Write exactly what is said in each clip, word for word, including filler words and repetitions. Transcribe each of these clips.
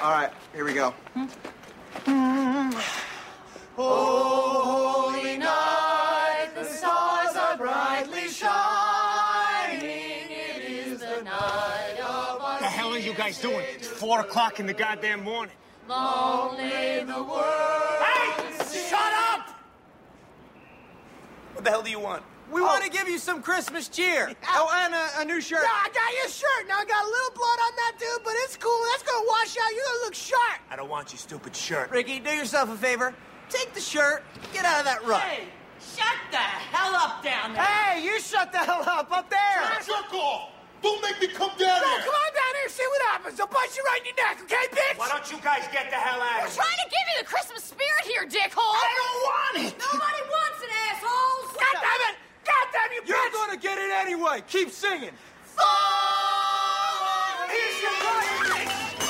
All right, here we go. Hmm? Holy night, the stars are brightly shining. It is the night of our What the hell are you guys doing? It's four o'clock in the goddamn morning. Long live the world. Hey! Shut up! What the hell do you want? We oh. want to give you some Christmas cheer. Oh, and a, a new shirt. Yeah, I got your shirt. Now I got a little blood on that dude, but it's cool. That's gonna wash out. You're gonna look sharp. I don't want your stupid shirt. Ricky, do yourself a favor. Take the shirt. Get out of that rut. Hey, shut the hell up down there. Hey, you shut the hell up up there. Jerk off. Don't make me come down No, here. come on down here and see what happens. I'll punch you right in your neck, okay, bitch? Why don't you guys get the hell out of here? Trying to give you the Christmas spirit here, dickhole. I don't want it. Nobody wants it, assholes. God damn it! God damn you, You're bitch! gonna get it anyway. Keep singing. Here's your money.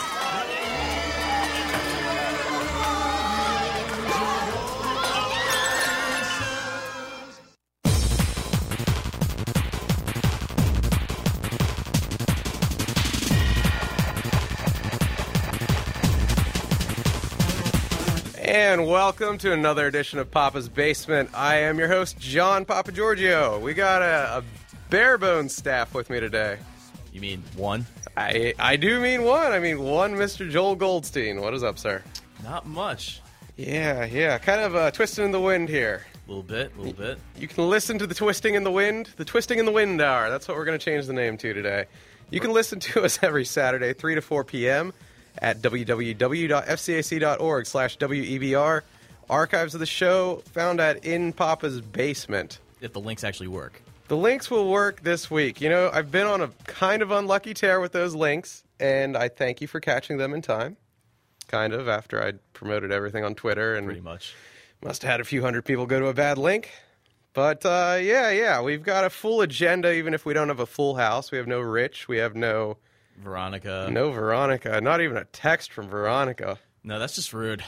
And welcome to another edition of Papa's Basement. I am your host, John Papa Giorgio. We got a, a bare bones staff with me today. You mean one? I I do mean one. I mean one Mister Joel Goldstein. What is up, sir? Not much. Yeah, yeah. Kind of uh, twisting in the wind here. A little bit, a little bit. You can listen to the Twisting in the Wind. The Twisting in the Wind Hour. That's what we're going to change the name to today. You can listen to us every Saturday, three to four p.m. at w w w dot f c a c dot org slash w e b r. Archives of the show found at In Papa's Basement. If the links actually work. The links will work this week. You know, I've been on a kind of unlucky tear with those links, and I thank you for catching them in time. Kind of, after I promoted everything on Twitter. And pretty much. Must have had a few hundred people go to a bad link. But, uh, yeah, yeah, we've got a full agenda, even if we don't have a full house. We have no Rich. We have no... Veronica. No Veronica. Not even a text from Veronica. No, that's just rude.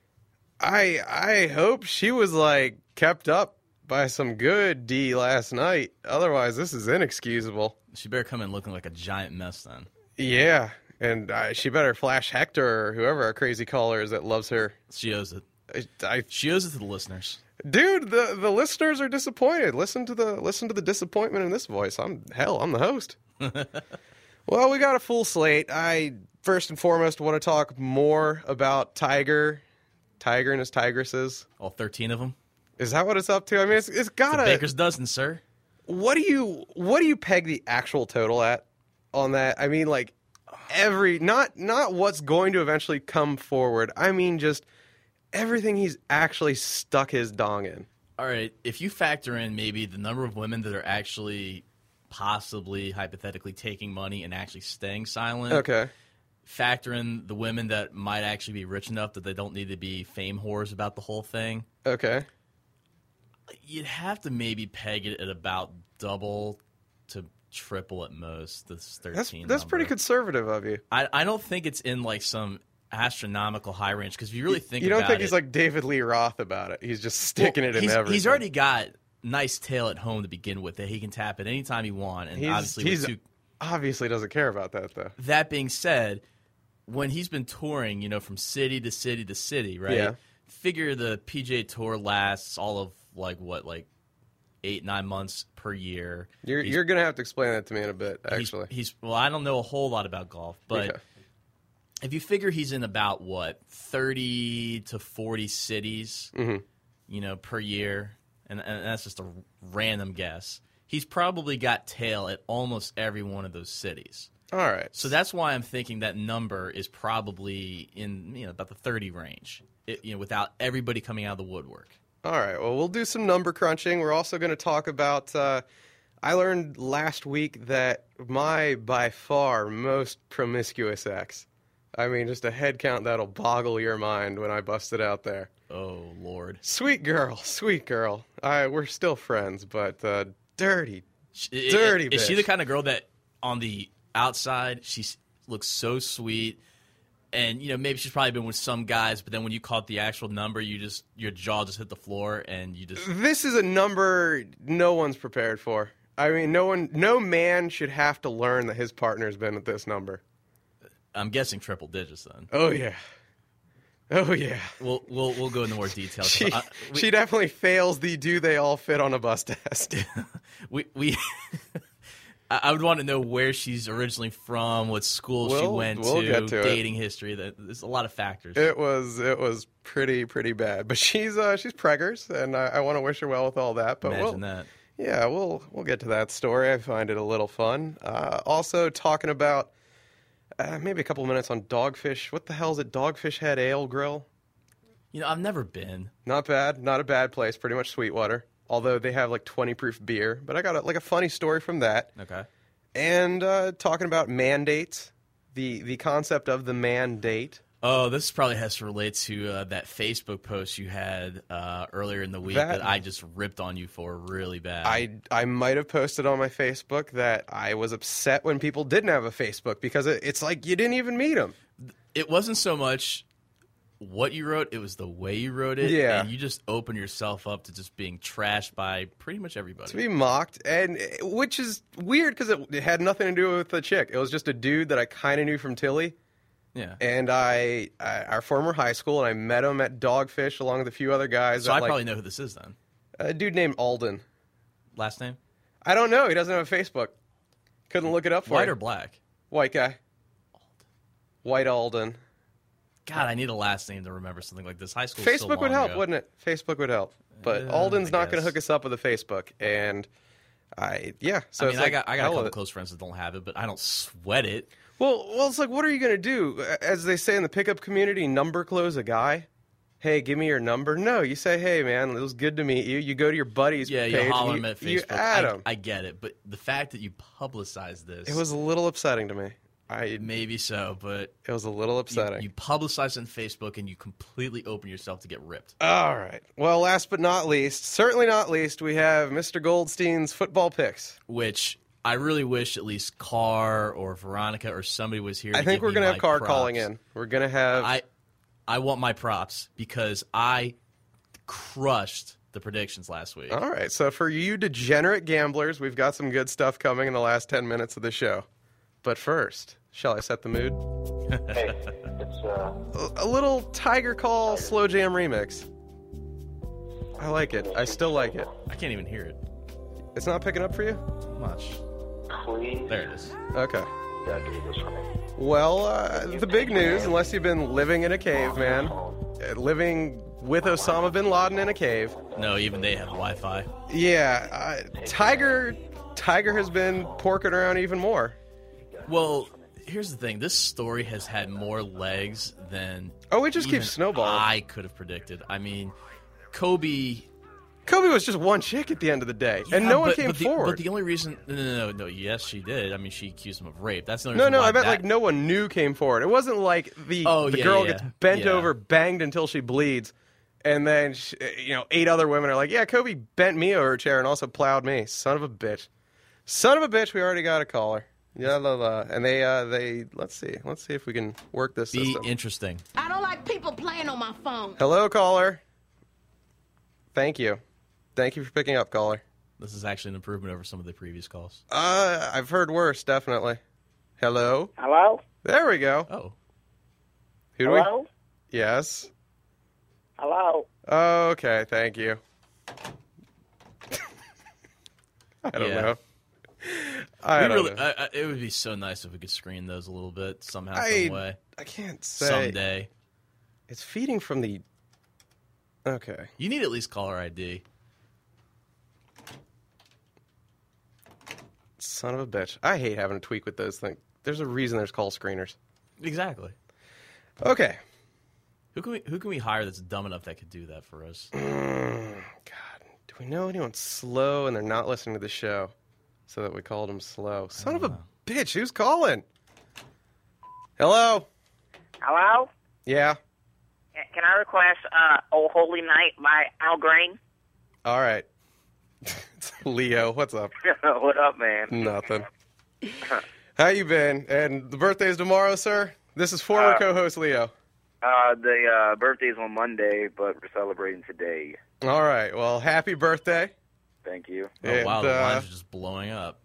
I I hope she was, like, kept up by some good D last night. Otherwise, this is inexcusable. She better come in looking like a giant mess then. Yeah, and uh, she better flash Hector or whoever our crazy caller is that loves her. She owes it. I, I, she owes it to the listeners. Dude, the, the listeners are disappointed. Listen to the listen to the disappointment in this voice. I'm hell, I'm the host. Well, we got a full slate. I, first and foremost, want to talk more about Tiger. Tiger and his tigresses. All thirteen of them? Is that what it's up to? I mean, it's, it's got a baker's dozen, sir. What do you what do you peg the actual total at on that? I mean, like, every... Not, not what's going to eventually come forward. I mean, just everything he's actually stuck his dong in. All right, if you factor in maybe the number of women that are actually... possibly, hypothetically, taking money and actually staying silent. Okay. Factor in the women that might actually be rich enough that they don't need to be fame whores about the whole thing. Okay. You'd have to maybe peg it at about double to triple at most, this thirteen That's, number. that's pretty conservative of you. I, I don't think it's in, like, some astronomical high range, because if you really think you about it... You don't think he's like David Lee Roth about it? He's just sticking well, it in he's, everything. He's already got... nice tail at home to begin with that he can tap at any time he wants, and he's, obviously he's two... obviously doesn't care about that though. That being said, when he's been touring, you know, from city to city to city, right? Yeah. Figure the P G A Tour lasts all of like what, like eight nine months per year. You're he's, you're gonna have to explain that to me in a bit. Actually, he's, he's well, I don't know a whole lot about golf, but. Yeah. If you figure he's in about, what, thirty to forty cities, mm-hmm. you know, per year, and, and that's just a random guess, he's probably got tail at almost every one of those cities. All right. So that's why I'm thinking that number is probably in, you know, about the thirty range, it, you know, without everybody coming out of the woodwork. All right. Well, we'll do some number crunching. We're also going to talk about uh, I learned last week that my, by far, most promiscuous ex, I mean, just a head count that'll boggle your mind when I bust it out there. Oh, Lord. Sweet girl, sweet girl. I, we're still friends, but uh, dirty, she, dirty is, bitch. Is she the kind of girl that on the outside she looks so sweet, and, you know, maybe she's probably been with some guys, but then when you caught the actual number, you just your jaw just hit the floor, and you just... This is a number no one's prepared for. I mean, no one, no man should have to learn that his partner's been at this number. I'm guessing triple digits then. Oh yeah. Oh yeah. We'll we'll we'll go into more details. She, I, we, she definitely fails the do they all fit on a bus test. we we. I I would want to know where she's originally from, what school she We'll- went we'll to, get to it. dating history. That there's a lot of factors. It was it was pretty pretty bad, but she's uh, she's preggers, and I, I want to wish her well with all that. But Imagine we'll, that. yeah, we'll we'll get to that story. I find it a little fun. Uh, also talking about uh, maybe a couple of minutes on Dogfish. What the hell is it? Dogfish Head Ale Grill. You know, I've never been. Not bad, not a bad place. Pretty much Sweetwater. Although they have like twenty proof beer, but I got a, like a funny story from that. Okay. And uh, talking about mandates, the the concept of the mandate. Oh, this probably has to relate to uh, that Facebook post you had uh, earlier in the week That- that, I just ripped on you for really bad. I I might have posted on my Facebook that I was upset when people didn't have a Facebook because it, it's like you didn't even meet them. It wasn't so much what you wrote, it was the way you wrote it. Yeah. And you just open yourself up to just being trashed by pretty much everybody. To be mocked, and which is weird because it, it had nothing to do with the chick. It was just a dude that I kind of knew from Tilly. Yeah. And I, I, our former high school, and I met him at Dogfish along with a few other guys. So at, I like, probably know who this is then. a dude named Alden. Last name? I don't know. He doesn't have a Facebook. Couldn't look it up for White you. or black? White guy. White Alden. God, I need a last name to remember something like this. High school. Facebook would help, wouldn't it? Facebook would help. But Yeah, Alden's I not going to guess. hook us up with a Facebook, and I yeah. So I it's mean, like, I got I got a hell with couple it. close friends that don't have it, but I don't sweat it. Well, well, it's like, what are you going to do? As they say in the pickup community, number close a guy. Hey, give me your number. No, you say, hey, man, it was good to meet you. You go to your buddy's Yeah, page. you and holler you, him at you Facebook. add I, him. I get it, but the fact that you publicize this, It was a little upsetting to me. I maybe so, but It was a little you, upsetting. you publicize on Facebook and you completely open yourself to get ripped. All right. Well, last but not least, certainly not least, we have Mister Goldstein's football picks. Which I really wish at least Carr or Veronica or somebody was here. I to think give we're me going to have my Carr props. calling in. We're going to have. I I want my props because I crushed the predictions last week. All right. So for you degenerate gamblers, we've got some good stuff coming in the last ten minutes of the show. But first, shall I set the mood? Hey, it's uh, A, a little Tiger Call Slow Jam remix. I like it. I still like it. I can't even hear it It's not picking up for you? much. please. There it is. Okay. Yeah, do this for me. Well, uh, the big news, unless you've been living in a cave, man, uh, living with Osama bin Laden in a cave. No, even they have Wi-Fi. Yeah, uh, Tiger, Tiger has been porking around even more. Well, here's the thing. This story has had more legs than Oh, it just keeps even snowballing. I could have predicted. I mean, Kobe. Kobe was just one chick at the end of the day, and Yeah, no one but- came but the, forward. But the only reason, no, no, no, no, yes, she did. I mean, she accused him of rape. That's the only no, reason no, why I meant that- like no one new came forward. It wasn't like the Oh, the yeah, girl yeah, gets bent yeah. over, banged until she bleeds, and then she, you know eight other women are like, yeah, Kobe bent me over a chair and also plowed me. Son of a bitch, son of a bitch. We already got a caller. Yeah, la, la. And they uh they let's see, let's see if we can work this Be system. interesting. I don't like people playing on my phone. Hello, caller. Thank you, thank you for picking up, caller. This is actually an improvement over some of the previous calls. Uh, I've heard worse, definitely. Hello. Hello? There we go. Oh, Who do we? Hello? Yes. Hello? Okay, thank you. I don't Yeah. know. I we don't really, know. I, I, it would be so nice if we could screen those a little bit somehow, I, some way, I can't say. someday. It's feeding from the. Okay. You need at least caller I D. Son of a bitch. I hate having to tweak with those things. There's a reason there's call screeners. Exactly. Okay. Who can we who can we hire that's dumb enough that could do that for us? Mm, God. Do we know anyone slow and they're not listening to the show? So that we called them slow. Son of a bitch. Who's calling? Hello? Hello? Yeah. Can I request uh, Oh Holy Night by Al Green? All right. It's Leo. What's up? What up, man? Nothing. How you been? And the birthday's tomorrow, sir? This is former Uh, co-host Leo. Uh, the uh, birthday's on Monday, but we're celebrating today. All right. Well, happy birthday. Thank you. Oh And, wow, the uh, lines are just blowing up.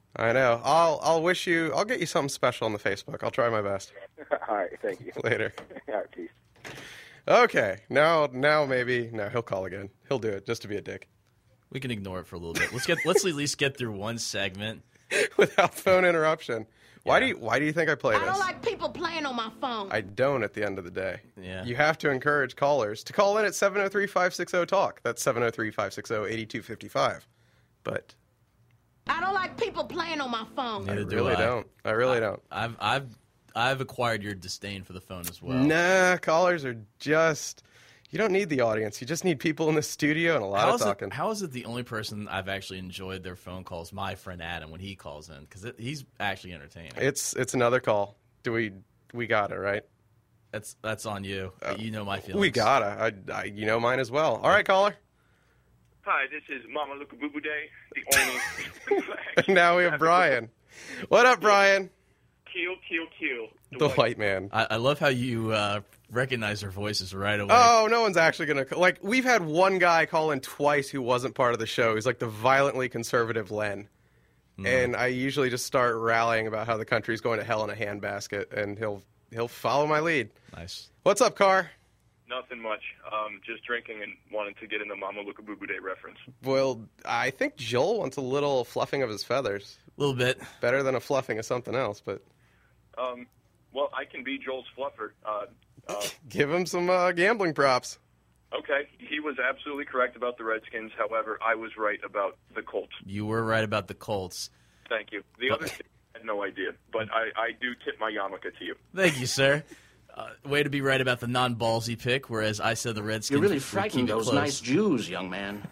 I know. I'll I'll wish you. I'll get you something special on the Facebook. I'll try my best. All right, thank you. Later. All right, peace. Okay. Now now maybe no. He'll call again. He'll do it just to be a dick. We can ignore it for a little bit. Let's get let's at least get through one segment without phone interruption. Why yeah. do you Why do you think I play this? I don't like people playing on my phone. I don't. At the end of the day, yeah. You have to encourage callers to call in at seven oh three, five six oh, talk. That's seven oh three, five six oh, eight two five five. But I don't like people playing on my phone. I Neither really do I. don't. I really I, don't. I've I've I've acquired your disdain for the phone as well. Nah, callers are just. You don't need the audience. You just need people in the studio and a lot how of talking. It, how is it the only person I've actually enjoyed their phone calls? My friend Adam when he calls in because he's actually entertaining. It's it's another call. Do we we got it right? That's that's on you. Uh, you know my feelings. We gotta. I, I you know mine as well. All right, caller. Hi, this is Mama Luka Boo Boo Day, the only. Now we have Brian. What up, Brian? Kill, kill, kill. The, the white, white man. I, I love how you uh, recognize their voices right away. Oh, no one's actually going to... Like, we've had one guy call in twice who wasn't part of the show. He's like the violently conservative Len. Mm. And I usually just start rallying about how the country's going to hell in a handbasket, and he'll he'll follow my lead. Nice. What's up, Carr? Nothing much. Um, just drinking and wanting to get in the Mama Luka Boo Boo Day reference. Well, I think Joel wants a little fluffing of his feathers. A little bit. Better than a fluffing of something else, but... Um, well, I can be Joel's fluffer. Uh, uh, Give him some uh, gambling props. Okay. He was absolutely correct about the Redskins. However, I was right about the Colts. You were right about the Colts. Thank you. The other thing, I had no idea, but I, I do tip my yarmulke to you. Thank you, sir. Uh, way to be right about the non-ballsy pick, whereas I said the Redskins. You really frightened those close. Nice Jews, young man.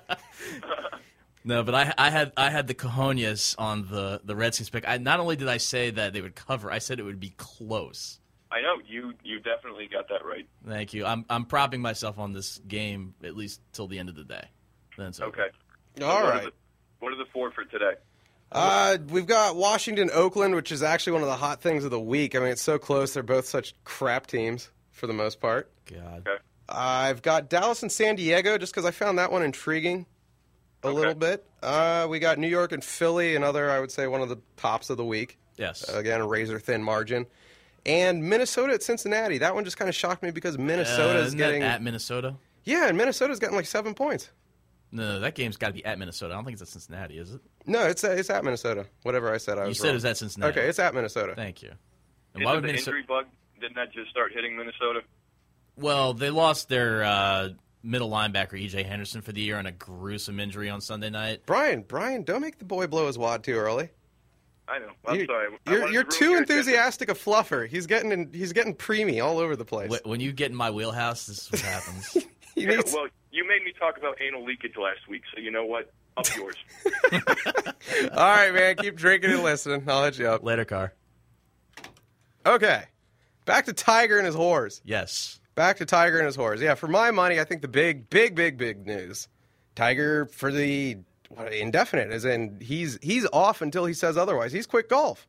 No, but I, I had I had the cojones on the, the Redskins pick. I, not only did I say that they would cover, I said it would be close. I know you you definitely got that right. Thank you. I'm I'm propping myself on this game at least till the end of the day. Then it's okay. So All what right. Are the, what are the four for today? Uh, we've got Washington, Oakland, which is actually one of the hot things of the week. I mean, it's so close. They're both such crap teams for the most part. God. Okay. I've got Dallas and San Diego just because I found that one intriguing. A okay. little bit. Uh, we got New York and Philly, another, I would say, one of the tops of the week. Yes. Uh, again, a razor-thin margin. And Minnesota at Cincinnati. That one just kind of shocked me because Minnesota's uh, getting... at Minnesota? Yeah, and Minnesota's getting like seven points. No, that game's got to be at Minnesota. I don't think it's at Cincinnati, is it? No, it's at, it's at Minnesota. Whatever I said, I was You said wrong. it was at Cincinnati. Okay, it's at Minnesota. Thank you. And Isn't why would the Minnesota... injury bug, didn't that just start hitting Minnesota? Well, they lost their... Uh, middle linebacker E J Henderson for the year on a gruesome injury on Sunday night. Brian, Brian, don't make the boy blow his wad too early. I know. I'm you're, sorry. I You're, you're to too enthusiastic a fluffer. He's getting in, he's getting preemie all over the place. When you get in my wheelhouse, this is what happens. yeah, needs... Well, you made me talk about anal leakage last week, so you know what? Up yours. All right, man. Keep drinking and listening. I'll let you up. Later, Carr. Okay. Back to Tiger and his whores. Yes. Back to Tiger and his whores. Yeah, for my money, I think the big, big, big, big news. Tiger for the what, indefinite, as in he's he's off until he says otherwise. He's quit golf.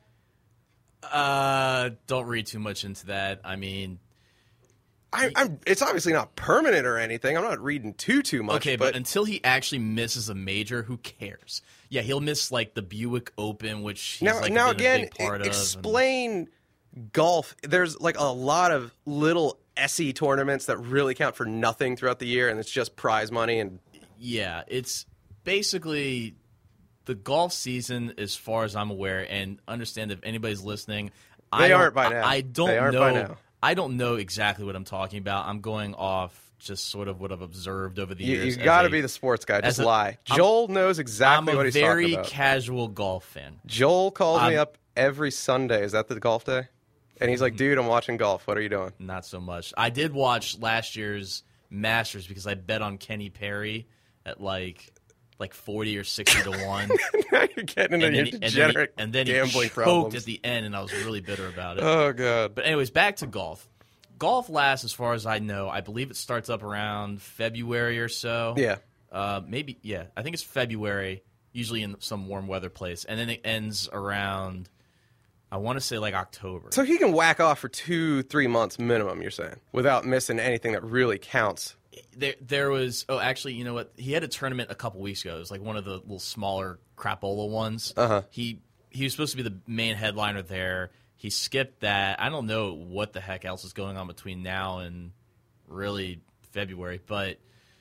Uh, don't read too much into that. I mean, I, I'm. It's obviously not permanent or anything. I'm not reading too too much. Okay, but, but until he actually misses a major, who cares? Yeah, he'll miss like the Buick Open, which he's now like now been again, a big part e- of. explain and... golf. There's like a lot of little S E tournaments that really count for nothing throughout the year, and it's just prize money. And yeah, it's basically the golf season, as far as I'm aware, and understand if anybody's listening. They I aren't by now. I, I don't they aren't know. By now. I don't know exactly what I'm talking about. I'm going off just sort of what I've observed over the you, years. You got to be the sports guy. Just a, lie. I'm, Joel knows exactly I'm what he's talking about. I'm a very casual golf fan. Joel calls I'm, me up every Sunday. Is that the golf day? And he's like, dude, I'm watching golf. What are you doing? Not so much. I did watch last year's Masters because I bet on Kenny Perry at like like forty or sixty to one. Now you're getting into your degenerate and then he, and then gambling he choked problems. at the end, and I was really bitter about it. Oh, God. But anyways, back to golf. Golf lasts, as far as I know, I believe it starts up around February or so. Yeah. Uh, maybe, yeah. I think it's February, usually in some warm weather place. And then it ends around... I want to say like October. So he can whack off for two, three months minimum, you're saying, without missing anything that really counts there there was oh actually you know what he had a tournament a couple weeks ago. It was like one of the little smaller crapola ones. Uh-huh. He he was supposed to be the main headliner there. He skipped that. I don't know what the heck else is going on between now and really February, but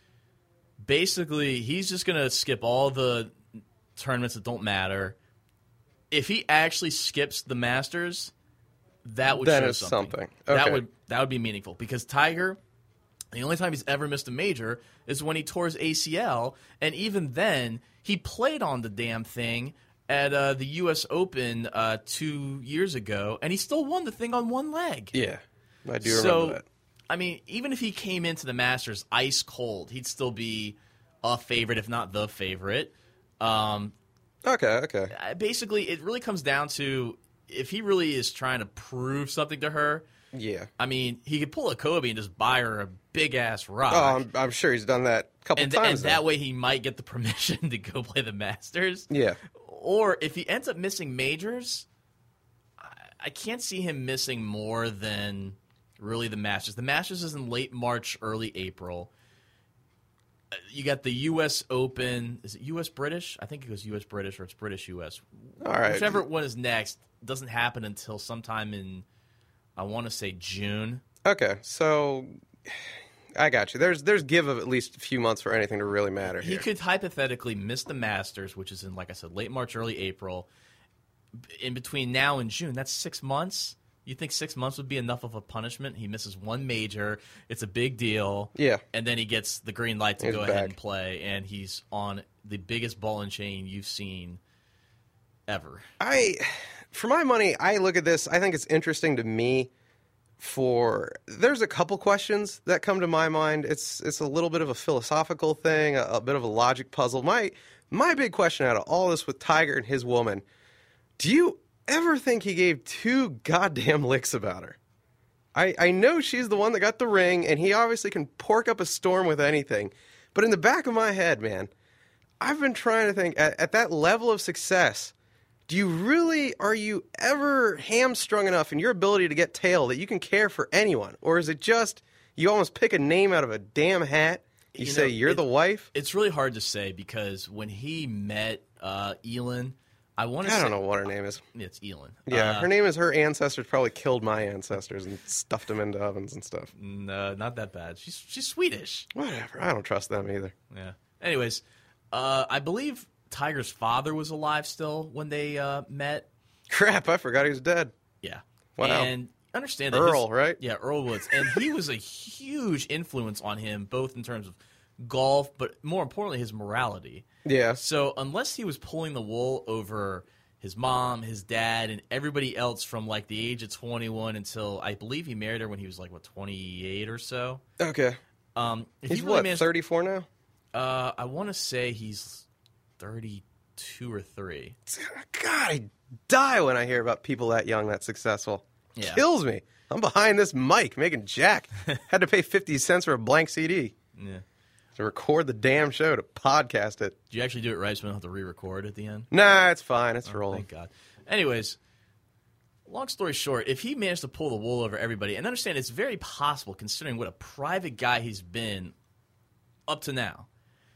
basically he's just gonna skip all the tournaments that don't matter. If he actually skips the Masters, that would That show is something. something. That Okay. would that would be meaningful because Tiger, the only time he's ever missed a major is when he tore his A C L, and even then he played on the damn thing at uh, the U S Open uh, two years ago, and he still won the thing on one leg. Yeah, I do so, remember that. I mean, even if he came into the Masters ice cold, he'd still be a favorite, if not the favorite. Um, okay, okay. Basically, it really comes down to if he really is trying to prove something to her. Yeah. I mean, he could pull a Kobe and just buy her a big-ass rock. Oh, I'm, I'm sure he's done that a couple and, times. and now. that way he might get the permission to go play the Masters. Yeah. Or if he ends up missing majors, I, I can't see him missing more than really the Masters. The Masters is in late March, early April. Uh, You got the U S Open. Is it U S British? I think it goes U S British or it's British U S. All right. Whichever one is next doesn't happen until sometime in, I want to say June. Okay, so I got you. There's there's give of at least a few months for anything to really matter He here. could hypothetically miss the Masters, which is in, like I said, late March, early April. In between now and June, that's six months. You think six months would be enough of a punishment? He misses one major. It's a big deal. Yeah. And then he gets the green light to He's go ahead back. and play, and he's on the biggest ball and chain you've seen ever. I, for my money, I look at this. I think it's interesting to me. For there's a couple questions that come to my mind. It's it's a little bit of a philosophical thing, a, a bit of a logic puzzle. My my big question out of all this with Tiger and his woman, do you ever think he gave two goddamn licks about her? I I know she's the one that got the ring, and he obviously can pork up a storm with anything. But in the back of my head, man, I've been trying to think at, at that level of success. Do you really, are you ever hamstrung enough in your ability to get tail that you can care for anyone? Or is it just, you almost pick a name out of a damn hat, you, You say know, you're it- the wife? It's really hard to say because when he met uh, Elin, I want to I say... don't know what her name is. It's Elin. Yeah, Uh, her name is, her ancestors probably killed my ancestors and stuffed them into ovens and stuff. No, not that bad. She's she's Swedish. Whatever, I don't trust them either. Yeah. Anyways, uh, I believe Tiger's father was alive still when they uh, met. Crap, I forgot he was dead. Yeah. Wow. And understand that Earl, his- right? Yeah, Earl Woods. And he was a huge influence on him, both in terms of golf, but more importantly, his morality. Yeah. So unless he was pulling the wool over his mom, his dad, and everybody else from like the age of twenty-one until I believe he married her when he was like, what, twenty-eight or so? Okay. Um, if He's he really what, managed- thirty-four now? Uh, I want to say he's thirty-two or three. God, I die when I hear about people that young, that successful. Yeah. Kills me. I'm behind this mic making jack. Had to pay fifty cents for a blank C D. Yeah. To record the damn show, to podcast it. Do you actually do it right so we don't have to re-record at the end? Nah, it's fine. It's Oh, rolling. Thank God. Anyways, long story short, if he managed to pull the wool over everybody, and understand it's very possible considering what a private guy he's been up to now.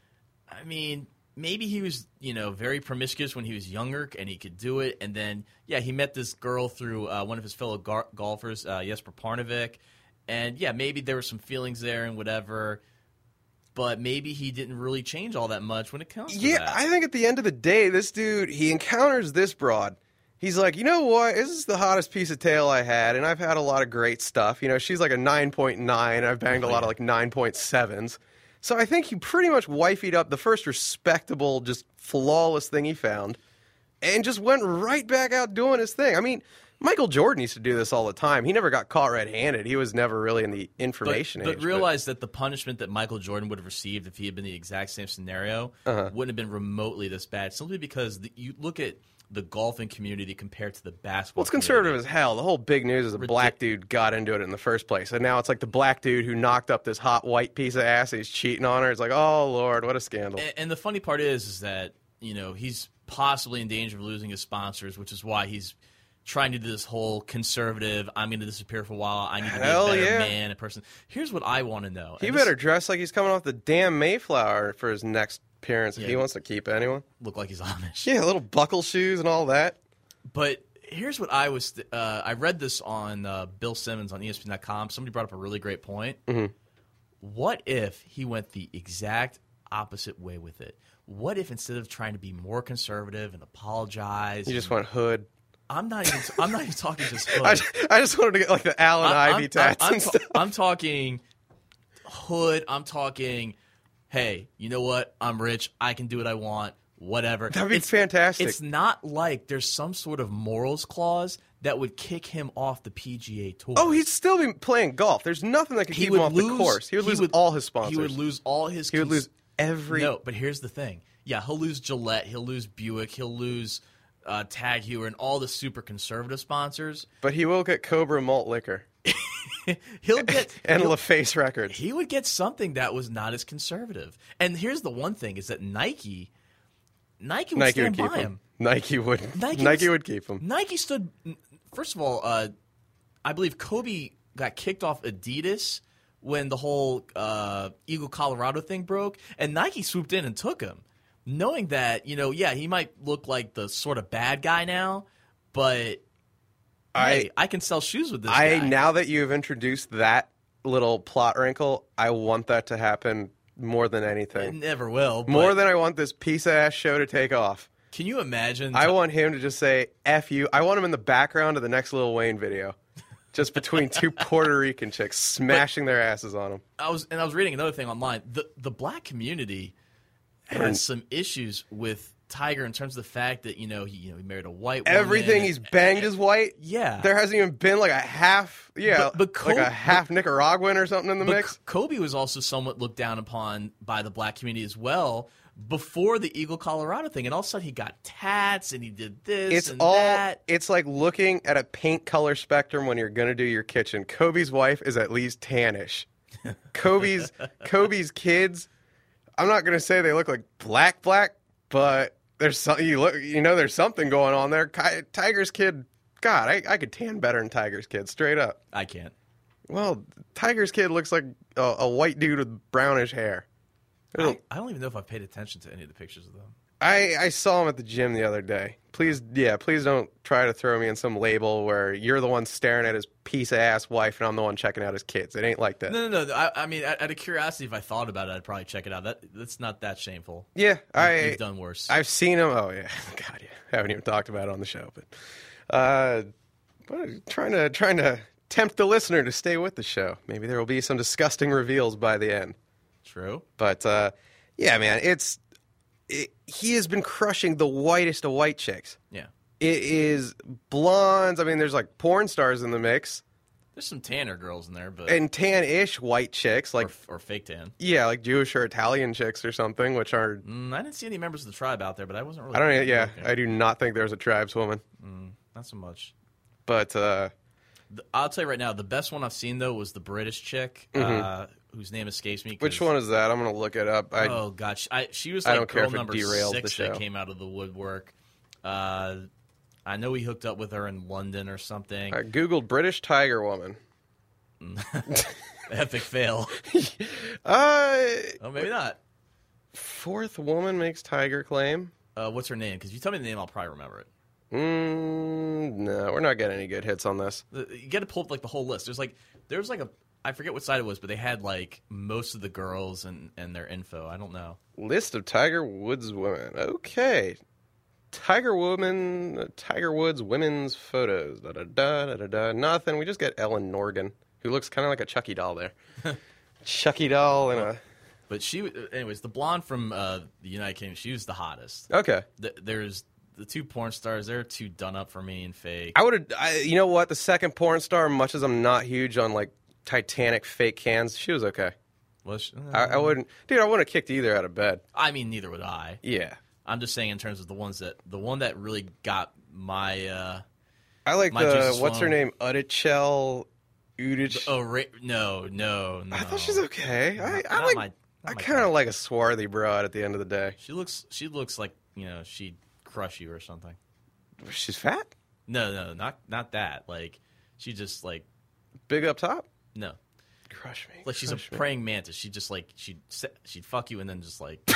I mean, maybe he was, you know, very promiscuous when he was younger and he could do it. And then, yeah, he met this girl through uh, one of his fellow gar- golfers, uh, Jesper Parnevik. And, yeah, maybe there were some feelings there and whatever. But maybe he didn't really change all that much when it comes to Yeah, that. I think at the end of the day, this dude, he encounters this broad. He's like, you know what? This is the hottest piece of tail I had, and I've had a lot of great stuff. You know, she's like a nine point nine, and I've banged a lot of like nine point sevens. So I think he pretty much wifeyed up the first respectable, just flawless thing he found, and just went right back out doing his thing. I mean, Michael Jordan used to do this all the time. He never got caught red-handed. He was never really in the information but, age. But realize that the punishment that Michael Jordan would have received if he had been in the exact same scenario Uh-huh. wouldn't have been remotely this bad, simply because the, you look at the golfing community compared to the basketball Well, it's conservative community. as hell. The whole big news is a black dude got into it in the first place. And now it's like the black dude who knocked up this hot white piece of ass and he's cheating on her. It's like, oh, Lord, what a scandal. And, and the funny part is, is that, you know, he's possibly in danger of losing his sponsors, which is why he's trying to do this whole conservative, I'm going to disappear for a while, I need to be Hell a better yeah. man, a person. Here's what I want to know. He And better this dress like he's coming off the damn Mayflower for his next appearance if Yeah. he wants to keep anyone. look like he's Amish. Yeah, little buckle shoes and all that. But here's what I was. Uh, I read this on uh, Bill Simmons on E S P N dot com. Somebody brought up a really great point. Mhm. What if he went the exact opposite way with it? What if instead of trying to be more conservative and apologize, You just and- went hood. I'm not even. I'm not even talking just hood. I just, I just wanted to get like the Allen I- Ivy I'm, tats I'm, I'm, and ta- stuff. I'm talking hood. I'm talking. Hey, you know what? I'm rich. I can do what I want. Whatever. That'd be It's- fantastic. It's not like there's some sort of morals clause that would kick him off the P G A Tour. Oh, he'd still be playing golf. There's nothing that could He keep would him off lose- the course. He would he lose would- all his sponsors. He would lose all his. He would cons- lose every. No, but here's the thing. Yeah, he'll lose Gillette. He'll lose Buick. He'll lose uh, Tag Heuer and all the super conservative sponsors. But he will get Cobra Malt Liquor He'll get and he'll- LaFace Records. he would get something that was not as conservative. And here's the one thing: is that Nike, Nike would Nike would stand keep by him. him. Nike would. Nike Nike, was- would keep him. Nike stood. First of all, uh, I believe Kobe got kicked off Adidas when the whole uh, Eagle Colorado thing broke, and Nike swooped in and took him, knowing that you know, yeah, he might look like the sort of bad guy now, but I hey, I can sell shoes with this I guy. now that you have introduced that little plot wrinkle, I want that to happen more than It anything. never will. But More than I want this piece of ass show to take off. can you imagine? I want him to just say F you. I want him in the background of the next Lil Wayne video. Just between two Puerto Rican chicks smashing their asses on him. I was and I was reading another thing online. The the black community has some issues with Tiger in terms of the fact that you know he you know he married a white woman. Everything he's banged is white. Yeah. There hasn't even been like a half, yeah, But- but like Kobe- a half Nicaraguan or something in the But mix. C- Kobe was also somewhat looked down upon by the black community as well before the Eagle Colorado thing, and all of a sudden he got tats and he did this It's and all. that. It's like looking at a paint color spectrum when you're gonna do your kitchen. Kobe's wife is at least tannish. Kobe's Kobe's kids. I'm not gonna say they look like black black, but there's some, you look. You know, there's something going on there. Ki- Tiger's kid. God, I, I could tan better than Tiger's kid. Straight up. I can't. Well, Tiger's kid looks like a, a white dude with brownish hair. There's a- I, I don't even know if I've paid attention to any of the pictures of them. I, I saw him at the gym the other day. Please, yeah, please don't try to throw me in some label where you're the one staring at his piece of ass wife and I'm the one checking out his kids. It ain't like that. No, no, no. I, I mean, out out of curiosity, if I thought about it, I'd probably check it out. That that's not that shameful. Yeah, You- I. you've done worse. I've seen him. Oh yeah, God, yeah. I haven't even talked about it on the show, but uh, but trying to trying to tempt the listener to stay with the show. Maybe there will be some disgusting reveals by the end. True. But uh, yeah, man, it's it, he has been crushing the whitest of white chicks. Yeah. It is blondes. I mean, there's like porn stars in the mix. There's some tanner girls in there, but And tan-ish white chicks, like or, or fake tan. yeah, like Jewish or Italian chicks or something, which are Mm, I didn't see any members of the tribe out there, but I wasn't really. I don't. Yeah, looking. I do not think there's a tribeswoman. Mm, not so much. But uh, The- I'll tell you right now, the best one I've seen though was the British chick, Mhm. uh, whose name escapes me. 'cause- which one is that? I'm gonna look it up. I, oh gosh, I, she was I like don't care girl if it number derails six the show. that came out of the woodwork. Uh, I know he hooked up with her in London or something. I googled British Tiger Woman. Epic fail. Uh, Oh, maybe not. fourth woman makes Tiger claim. Uh, what's her name? Because if you tell me the name, I'll probably remember it. Mm, no, we're not getting any good hits on this. The- You got to pull up like the whole list. There's like there's like a I forget what site it was, but they had like most of the girls and and their info. I don't know. List of Tiger Woods women. Okay. Tiger Woman, Tiger Woods women's photos. Da da da da da da. Nothing. We just get Ellen Norgan, who looks kind of like a Chucky doll there. Chucky doll in a. But she, anyways, the blonde from uh, the United Kingdom, she was the hottest. Okay. Th- There's the two porn stars. They're too done up for me and fake. I would have. You know what? The second porn star, much as I'm not huge on like Titanic fake cans, she was okay. Was she- I, I wouldn't, dude. I wouldn't have kicked either out of bed. I mean, neither would I. Yeah. I'm just saying in terms of the ones that the one that really got my. Uh, I like my the juices what's her flowing. name? Udichel. Udich. Oh, ra- no, no, no. I thought she's okay. I, I Not like. my- not I my kind of like a swarthy broad at the end of the day. She looks. She looks like you know she'd crush you or something. She's fat. No, no, not not that. Like she just like big up top. No, crush me. Like she's crush a me. praying mantis. She just like she'd se- she'd fuck you and then just like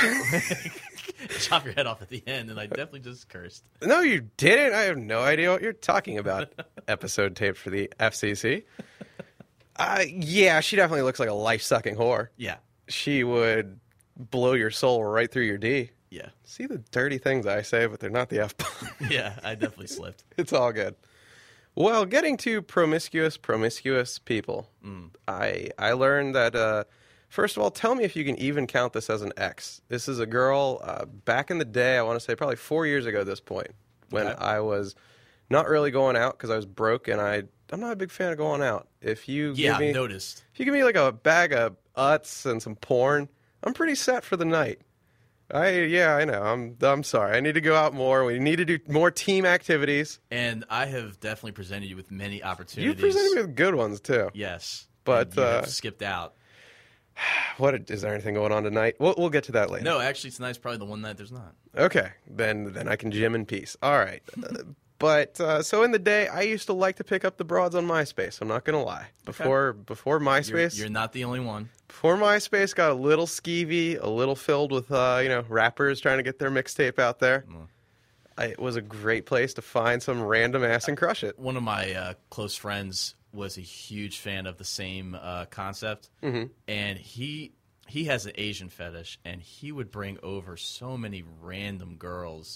chop your head off at the end. And I definitely just cursed. No, you didn't. I have no idea what you're talking about. Episode taped for the F C C. Uh, yeah, she definitely looks like a life-sucking whore. Yeah. She would blow your soul right through your D. Yeah. See the dirty things I say, but they're not the F-bomb. Yeah, I definitely slipped. It's all good. Well, getting to promiscuous, promiscuous people, Mm. I I learned that, uh, first of all, tell me if you can even count this as an ex. This is a girl uh, back in the day, I want to say probably four years ago at this point, when Okay. I was not really going out because I was broke, and I, I'm not a big fan of going out. If you Yeah, give me, I've noticed. If you give me like a bag of Utz and some porn, I'm pretty set for the night. I yeah, I know. I'm I'm sorry. I need to go out more. We need to do more team activities. And I have definitely presented you with many You opportunities. presented me with good ones too. Yes. But and you have uh, skipped out. what is there anything going on tonight? We'll we'll get to that later. No, actually, tonight's probably the one night there's not. Okay, then then I can gym in peace. All right. Uh, but uh, so in the day, I used to like to pick up the broads on MySpace. I'm not gonna lie. Before before You're, MySpace, you're not the only one. before MySpace got a little skeevy, a little filled with uh, you know rappers trying to get their mixtape out there. I, it was a great place to find some random ass and crush it. One of my uh, close friends was a huge fan of the same uh, concept, Mhm. and he he has an Asian fetish, and he would bring over so many random girls,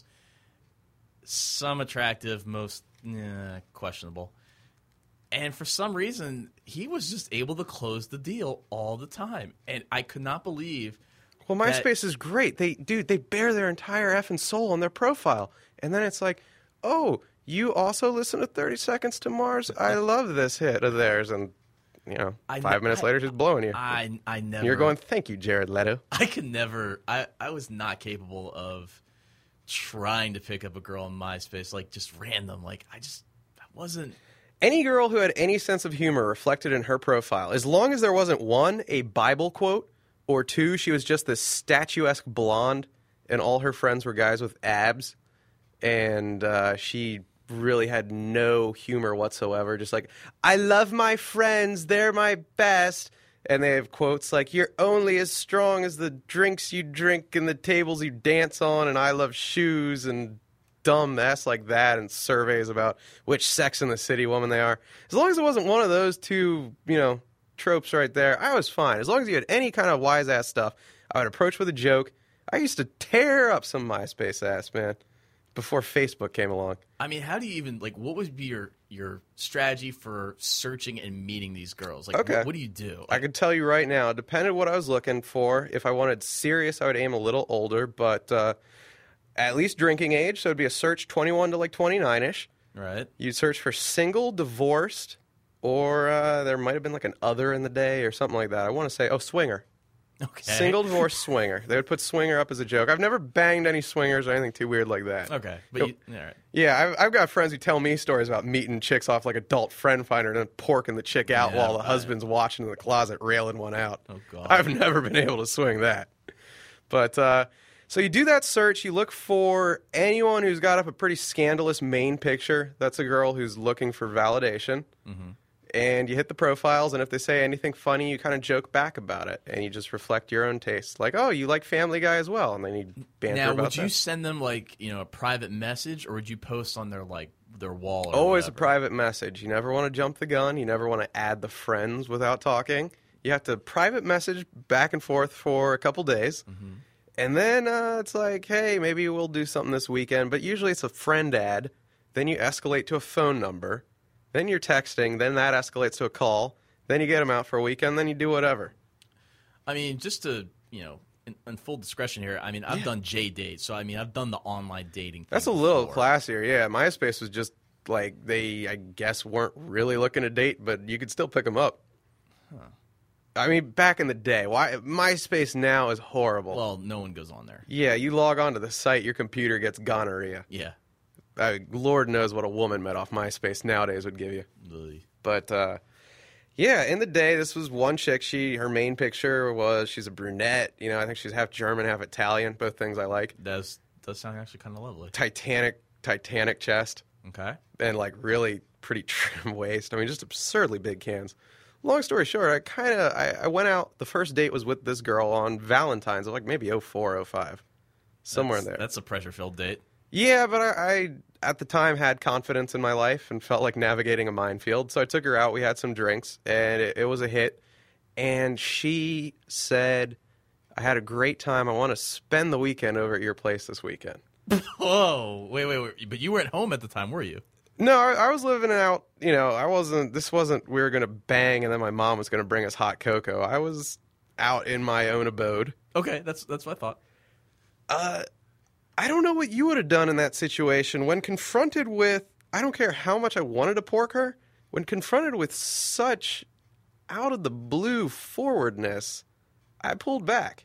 some attractive, most eh, questionable. And for some reason, he was just able to close the deal all the time, and I could not believe. Well, that- MySpace is great. They, dude, they bear their entire effing soul on their profile, and then it's like, oh, you also listen to thirty Seconds to Mars? I love this hit of theirs, and you know, I five ne- minutes I- later, she's blowing you. I I never. You're going, thank you, Jared Leto. I could never. I I was not capable of trying to pick up a girl on MySpace, like just random. Like I just I wasn't. Any girl who had any sense of humor reflected in her profile, as long as there wasn't one, a Bible quote, or two, she was just this statuesque blonde, and all her friends were guys with abs, and uh, she really had no humor whatsoever. Just like, I love my friends, they're my best. And they have quotes like, you're only as strong as the drinks you drink and the tables you dance on, and I love shoes, and dumb mess like that, and surveys about which Sex and the City woman they are. As long as it wasn't one of those two, you know, tropes right there, I was fine. As long as you had any kind of wise ass stuff, I would approach with a joke. I used to tear up some MySpace ass, man, before Facebook came along. I mean, how do you even like? What would be your your strategy for searching and meeting these girls? Like, Okay. what, what do you do? I could tell you right now, it depended what I was looking for. If I wanted serious, I would aim a little older, but uh, at least drinking age, so it'd be a search twenty-one to like twenty-nine-ish. Right. You'd search for single, divorced, or uh, there might have been like an other in the day or something like that. I want to say, oh, swinger. Okay. Single, divorced, swinger. They would put swinger up as a joke. I've never banged any swingers or anything too weird like that. Okay, but you, all right. Yeah, I've, I've got friends who tell me stories about meeting chicks off like adult friend finder and then porking the chick out Yeah, while the right. husband's watching in the closet, railing one out. Oh God. I've never been able to swing that. But uh, so you do that search. You look for anyone who's got up a pretty scandalous main picture. That's a girl who's looking for validation. Mm-hmm. And you hit the profiles, and if they say anything funny, you kind of joke back about it, and you just reflect your own taste. Like, oh, you like Family Guy as well, and then you banter Now, about would you that. send them like you know a private message, or would you post on their like their wall? Or Always whatever? a private message. You never want to jump the gun. You never want to add the friends without talking. You have to private message back and forth for a couple days. Mm-hmm. And then uh, it's like, hey, maybe we'll do something this weekend. But usually it's a friend ad. Then you escalate to a phone number. Then you're texting. Then that escalates to a call. Then you get them out for a weekend. Then you do whatever. I mean, just to you know, in, in full discretion here. I mean, I've done J date, so I mean, I've done the online dating. Thing That's a little before. classier. Yeah, MySpace was just like they, I guess, weren't really looking to date, but you could still pick them up. Huh. I mean, back in the day, why MySpace now is horrible. Well, no one goes on there. Yeah, you log on to the site, your computer gets gonorrhea. Yeah. Uh, Lord knows what a woman met off MySpace nowadays would give you. Really? But uh, yeah, in the day, this was one chick. She her main picture was she's a brunette. You know, I think she's half German, half Italian. Both things I like. Does does sound actually kind of lovely. Titanic, Titanic chest. Okay. And like really pretty trim waist. I mean, just absurdly big cans. Long story short, I kind of I, I went out. The first date was with this girl on Valentine's, of like maybe oh four, oh five, somewhere that's, in there. That's a pressure-filled date. Yeah, but I, I at the time had confidence in my life and felt like navigating a minefield. So I took her out. We had some drinks, and it, it was a hit. And she said, "I had a great time. I want to spend the weekend over at your place this weekend." Whoa, wait, wait, wait! But you weren't home at the time, were you? No, I, I was living out. You know, I wasn't. This wasn't. We were gonna bang, and then my mom was gonna bring us hot cocoa. I was out in my own abode. Okay, that's that's what I thought. Uh, I don't know what you would have done in that situation when confronted with. I don't care how much I wanted to pork her. When confronted with such out of the blue forwardness, I pulled back.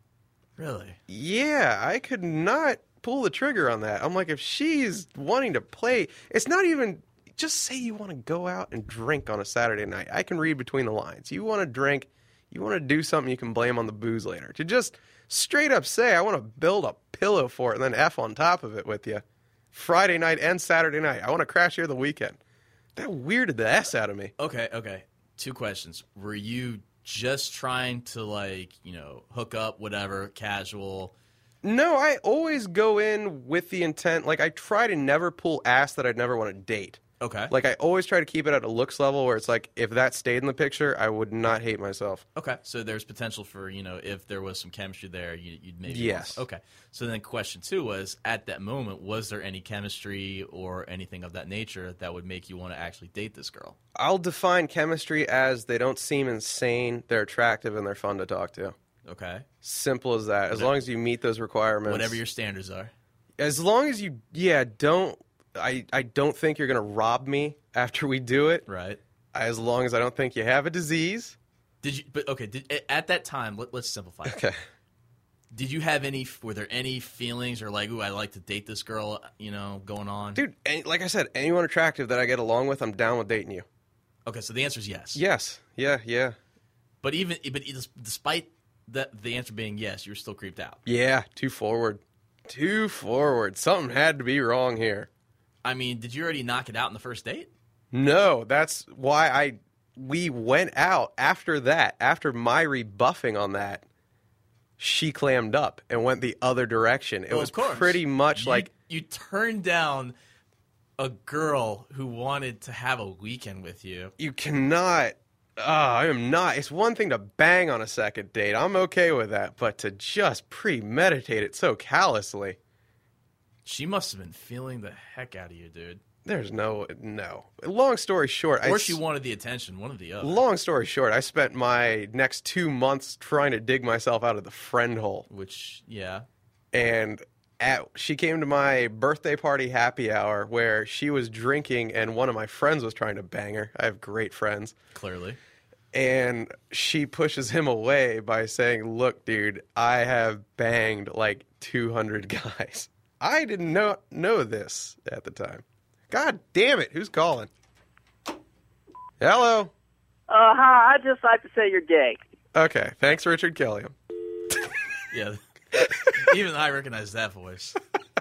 Really? Yeah, I could not pull the trigger on that. I'm like, if she's wanting to play, it's not even, just say you want to go out and drink on a Saturday night. I can read between the lines. You want to drink, you want to do something you can blame on the booze later. To just straight up say, I want to build a pillow for it and then F on top of it with you. Friday night and Saturday night. I want to crash here the weekend. That weirded the S out of me. Okay, okay. Two questions. Were you just trying to, like, you know, hook up, whatever, casual? No, I always go in with the intent, like, I try to never pull ass that I'd never want to date. Okay. Like, I always try to keep it at a looks level where it's like, if that stayed in the picture, I would not hate myself. Okay. So there's potential for, you know, if there was some chemistry there, you, you'd maybe. Yes. Want, okay. So then question two was, at that moment, was there any chemistry or anything of that nature that would make you want to actually date this girl? I'll define chemistry as they don't seem insane, they're attractive, and they're fun to talk to. Okay. Simple as that. As long as you meet those requirements. Whatever your standards are. As long as you, yeah, don't, I, I don't think you're going to rob me after we do it. Right. As long as I don't think you have a disease. Did you, but okay, did, at that time, let, let's simplify it. Okay. Did you have any, were there any feelings or like, ooh, I'd like to date this girl, you know, going on? Dude, any, like I said, anyone attractive that I get along with, I'm down with dating you. Okay, so the answer is yes. Yes. Yeah, yeah. But even, but despite that, the answer being yes, you were still creeped out. Yeah, too forward. Too forward. Something had to be wrong here. I mean, did you already knock it out in the first date? No, that's why I we went out after that. After my rebuffing on that, she clammed up and went the other direction. It well, was of course. pretty much you, like you turned down a girl who wanted to have a weekend with you. You cannot. Uh, I am not. It's one thing to bang on a second date. I'm okay with that, but to just premeditate it so callously. She must have been feeling the heck out of you, dude. There's no, no. Long story short. Or I, she wanted the attention, one or the other. Long story short, I spent my next two months trying to dig myself out of the friend hole. Which, yeah. And at, she came to my birthday party happy hour where she was drinking and one of my friends was trying to bang her. I have great friends. Clearly. And she pushes him away by saying, look, dude, I have banged like two hundred guys. I did not know this at the time. God damn it. Who's calling? Hello. Uh, hi. I'd just like to say you're gay. Okay. Thanks, Richard Killiam. Yeah. Even I recognize that voice.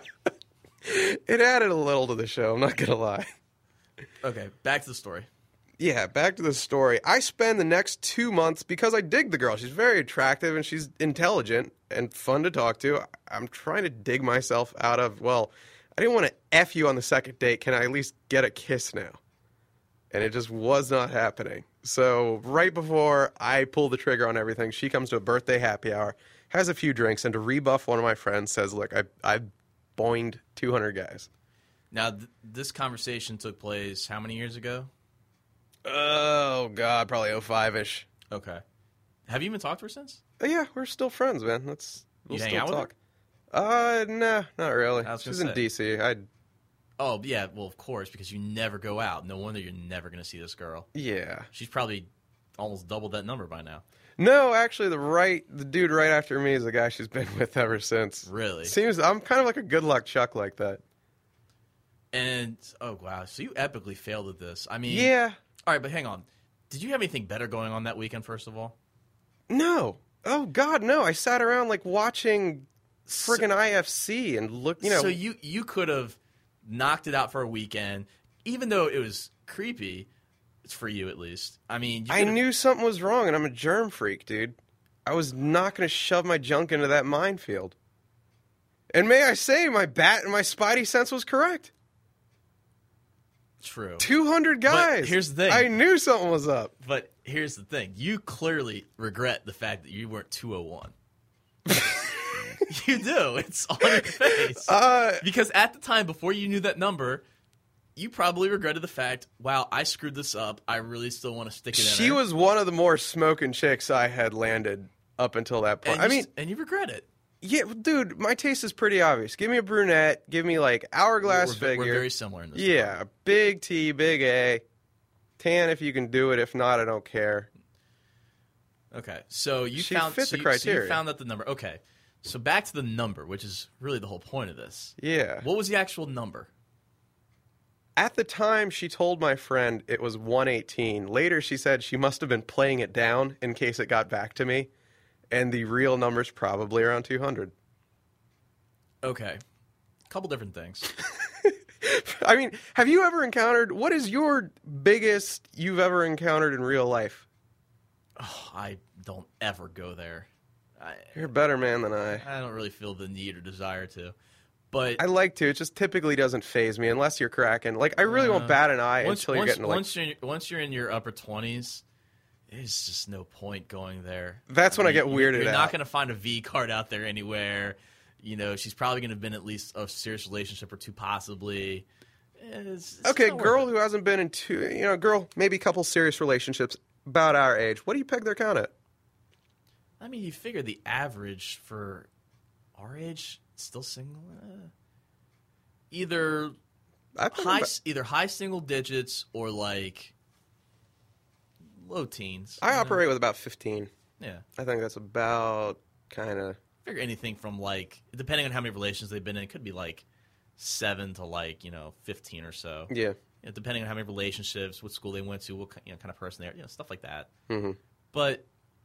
It added a little to the show. I'm not going to lie. Okay. Back to the story. Yeah, back to the story. I spend the next two months, because I dig the girl. She's very attractive and she's intelligent and fun to talk to. I'm trying to dig myself out of, well, I didn't want to F you on the second date. Can I at least get a kiss now? And it just was not happening. So right before I pull the trigger on everything, she comes to a birthday happy hour, has a few drinks, and to rebuff one of my friends says, look, I I boinged two hundred guys. Now, th- this conversation took place how many years ago? Oh, God, probably oh five-ish. Okay. Have you even talked to her since? Oh, yeah, we're still friends, man. Let's we'll you hang still out talk. With her? Uh, nah, not really. I was She's gonna in say. D C. I Oh, yeah, well, of course, because you never go out. No wonder you're never going to see this girl. Yeah. She's probably almost doubled that number by now. No, actually, the right, the dude right after me is the guy she's been with ever since. Really? Seems I'm kind of like a good luck Chuck like that. And, oh, wow, so you epically failed at this. I mean... Yeah. All right, but hang on. Did you have anything better going on that weekend, first of all? No. Oh, God, no. I sat around, like, watching friggin' So- I F C and look, you know. So you, you could have knocked it out for a weekend, even though it was creepy. It's for you at least. I mean, you I knew something was wrong, and I'm a germ freak, dude. I was not going to shove my junk into that minefield. And may I say, my bat and my spidey sense was correct. True. two hundred guys. But here's the thing. I knew something was up. But here's the thing. You clearly regret the fact that you weren't two oh one. You do. It's on your face. Uh, because at the time, before you knew that number, you probably regretted the fact, wow, I screwed this up. I really still want to stick it in She her. was one of the more smoking chicks I had landed up until that point. And I you mean, s- and you regret it. yeah, dude, my taste is pretty obvious. Give me a brunette. Give me like hourglass We're, figure. we're very similar in this. Yeah, big T, big A. Tan if you can do it. If not, I don't care. Okay, so you She found fit so the you, so you criteria. found that the number. Okay, so back to the number, which is really the whole point of this. Yeah. What was the actual number? At the time, she told my friend it was one eighteen. Later, she said she must have been playing it down in case it got back to me. And the real number's probably around two hundred. Okay, a couple different things. I mean, have you ever encountered, what is your biggest you've ever encountered in real life? Oh, I don't ever go there. I, You're a better man than I. I don't really feel the need or desire to. But I like to. It just typically doesn't faze me unless you're cracking. Like, I really uh, won't bat an eye once, until you're once, getting to, like... once you're in, once you're in your upper twenties, there's just no point going there. That's when I get You- weirded You're out. not going to find a V card out there anywhere. You know, she's probably going to have been at least a serious relationship or two, possibly. It's, it's Okay, not worth girl it. who hasn't been in two, you know, girl, maybe a couple serious relationships about our age. What do you peg their count at? I mean, you figure the average for our age, still single, uh, either I peg high, about- either high single digits or like low teens. I you know? operate with about fifteen. Yeah, I think that's about kind of... figure anything from like, depending on how many relations they've been in, it could be like seven to like you know fifteen or so. Yeah. You know, depending on how many relationships, what school they went to, what ki- you know, kind of person they are, you know, stuff like that. Mm-hmm. But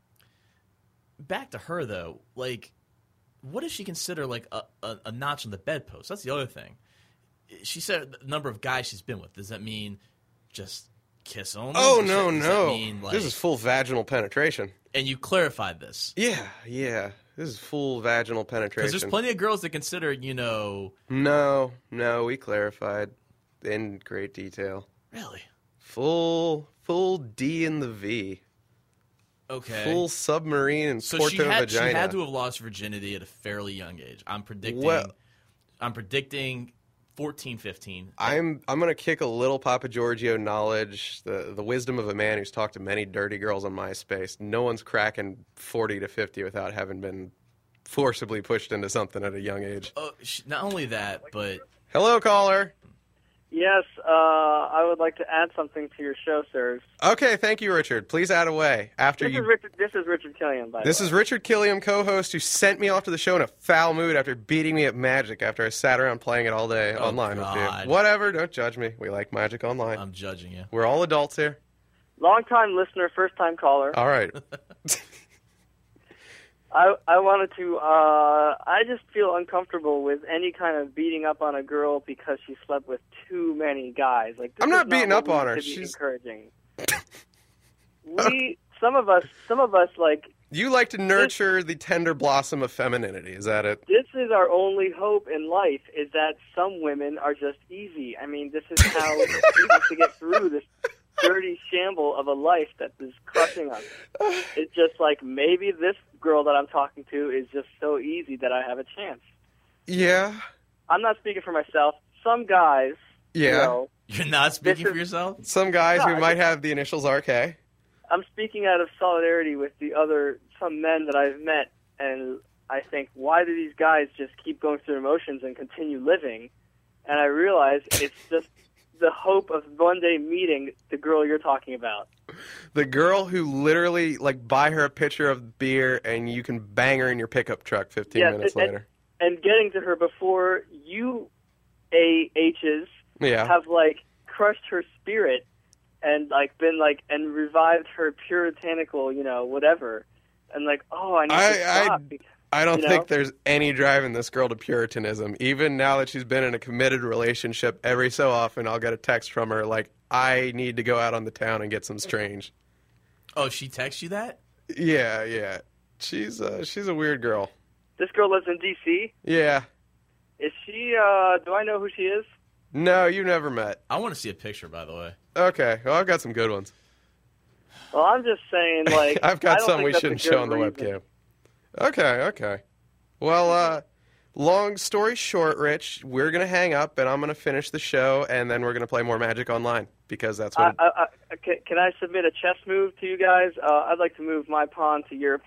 back to her though, like, what does she consider like a, a, a notch on the bedpost? That's the other thing. She said the number of guys she's been with. Does that mean just kiss only? Oh, Does no, that- does no. That mean, like, This is full vaginal penetration. and you clarified this Yeah, yeah. This is full vaginal penetration. because there's plenty of girls that consider, you know, No, no, we clarified in great detail. really Full, full D in the V. okay. Full submarine and So Porto she had, she vagina. had to have lost virginity at a fairly young age. I'm predicting. Well- I'm predicting fourteen, fifteen. I'm I'm gonna kick a little Papa Giorgio knowledge, the the wisdom of a man who's talked to many dirty girls on MySpace. No one's cracking forty to fifty without having been forcibly pushed into something at a young age. Oh, sh- not only that, but Hello, caller. Yes, uh, I would like to add something to your show, sirs. Okay, thank you, Richard. Please add away after This you. is Richard. This is Richard Killian, by This the way. is Richard Killiam, co-host, who sent me off to the show in a foul mood after beating me at Magic after I sat around playing it all day Oh, online with God. you. Whatever, don't judge me. We like Magic Online. I'm judging you. We're all adults here. Long-time listener, first-time caller. All right. I I wanted to. Uh, I just feel uncomfortable with any kind of beating up on a girl because she slept with too many guys. Like this I'm is not beating what up we on her. should be She's- encouraging. we some of us some of us like You like to nurture the tender blossom of femininity. Is that it? this is our only hope in life is that some women are just easy. I mean, this is how we have to get through this dirty shamble of a life that is crushing us. It's just like maybe this girl that I'm talking to is just so easy that I have a chance. Yeah. I'm not speaking for myself. Some guys, Yeah. you know, You're not speaking This for is- yourself? Some guys No, who I might just- have the initials R K. I'm speaking out of solidarity with the other some men that I've met, and I think, why do these guys just keep going through emotions and continue living? And I realize it's just the hope of one day meeting the girl you're talking about. The girl who literally, like, buy her a pitcher of beer and you can bang her in your pickup truck fifteen Yes, minutes and- later. And getting to her before you A H's Yeah. have, like, crushed her spirit and, like, been, like, and revived her puritanical, you know, whatever. And, like, oh, I need I- to stop. I- because I don't you think know? there's any driving this girl to Puritanism. Even now that she's been in a committed relationship, every so often I'll get a text from her like, I need to go out on the town and get some strange. Oh, she texts you that? Yeah, yeah. She's uh, she's a weird girl. This girl lives in D C? Yeah. Is she, uh, do I know who she is? No, you never met. I want to see a picture, by the way. Okay, well, I've got some good ones. Well, I'm just saying, like, I've got I don't some think we that's a shouldn't good show on the reason. webcam. Okay, okay. Well, uh, long story short, Rich, we're going to hang up, and I'm going to finish the show, and then we're going to play more Magic Online, because that's what... I, I, I, can, can I submit a chess move to you guys? Uh, I'd like to move my pawn to your...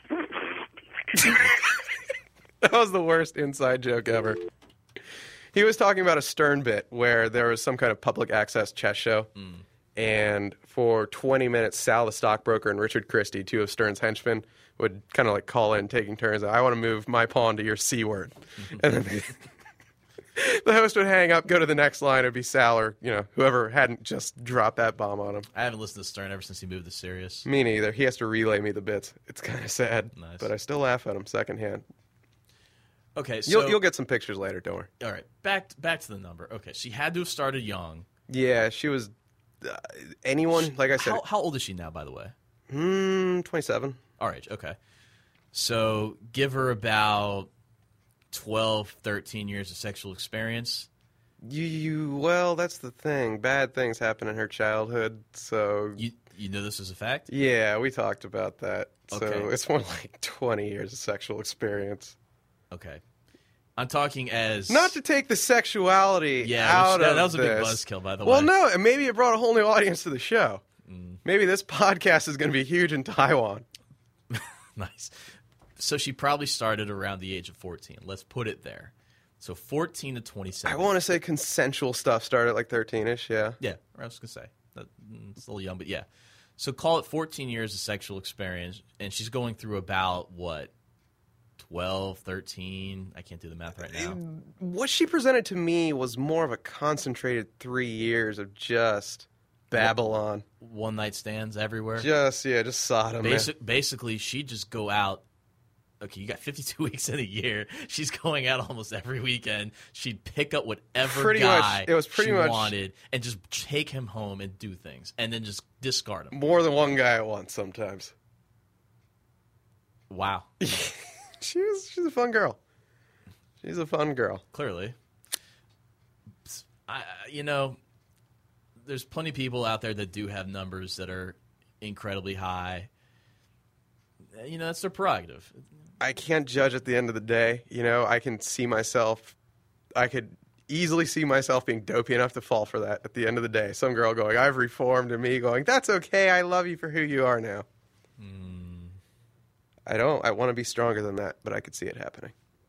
That was the worst inside joke ever. He was talking about a Stern bit where there was some kind of public access chess show, Mm. and for twenty minutes, Sal the stockbroker and Richard Christie, two of Stern's henchmen, would kind of like call in, taking turns. I want to move my pawn to your C word. And then they, the host would hang up, go to the next line, it'd be Sal or, you know, whoever hadn't just dropped that bomb on him. I haven't listened to Stern ever since he moved to Sirius. Me neither. He has to relay me the bits. It's kind of sad, Nice. but I still laugh at him secondhand. Okay, so... You'll, you'll get some pictures later, don't worry. All right, back, back to the number. Okay, she had to have started young. Yeah, she was... Uh, anyone, like I said... How, how old is she now, by the way? Hmm, twenty-seven. All right, okay. So give her about twelve, thirteen years of sexual experience. You, you, well, that's the thing. Bad things happen in her childhood, so... You you know this is a fact? Yeah, we talked about that. So Okay. it's more like twenty years of sexual experience. Okay. I'm talking as... Not to take the sexuality Yeah, out which- that- of that was a big this. buzzkill, by the well, way. no, and maybe it brought a whole new audience to the show. Mm. Maybe this podcast is going to be huge in Taiwan. Nice. So she probably started around the age of fourteen. Let's put it there. So fourteen to twenty-seven. I want to say consensual stuff started at like thirteen-ish, yeah. Yeah, I was going to say. That, mm, it's a little young, but yeah. So call it fourteen years of sexual experience, and she's going through about, what, twelve, thirteen? I can't do the math right now. What she presented to me was more of a concentrated three years of just Babylon. One night stands everywhere. Just, yeah, just Sodom. Basic, basically, she'd just go out. Okay, you got fifty-two weeks in a year. She's going out almost every weekend. She'd pick up whatever Pretty guy much- it was pretty she much- wanted and just take him home and do things, and then just discard him. More than one guy at once sometimes. Wow. She was, she's a fun girl. She's a fun girl. Clearly. I, you know, there's plenty of people out there that do have numbers that are incredibly high. You know, that's their prerogative. I can't judge at the end of the day. You know, I can see myself, I could easily see myself being dopey enough to fall for that at the end of the day. Some girl going, I've reformed, and me going, that's okay, I love you for who you are now. Mm. I don't, I want to be stronger than that, but I could see it happening.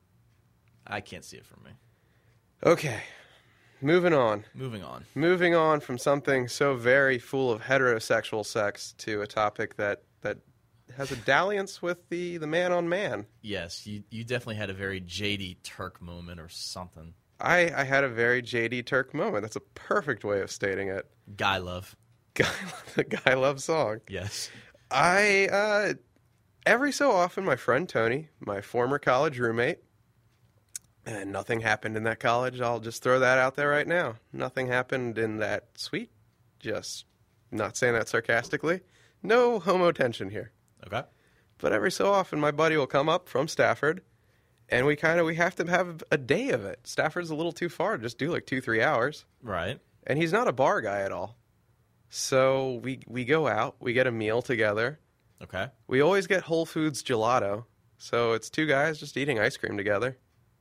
I can't see it from me. Okay, moving on. Moving on. Moving on from something so very full of heterosexual sex to a topic that, that has a dalliance with the, the man on man. Yes, you, you definitely had a very J D Turk moment or something. I, I had a very J D Turk moment. That's a perfect way of stating it. Guy love. Guy, the Guy Love song. Yes. I, uh, every so often, my friend Tony, my former college roommate, and nothing happened in that college. I'll just throw that out there right now. Nothing happened in that suite. Just not saying that sarcastically. No homo tension here. Okay. But every so often, my buddy will come up from Stafford, and we kind of we have to have a day of it. Stafford's a little too far to just do like two, three hours. Right. And he's not a bar guy at all. So we we go out, we get a meal together. Okay. We always get Whole Foods gelato. So it's two guys just eating ice cream together.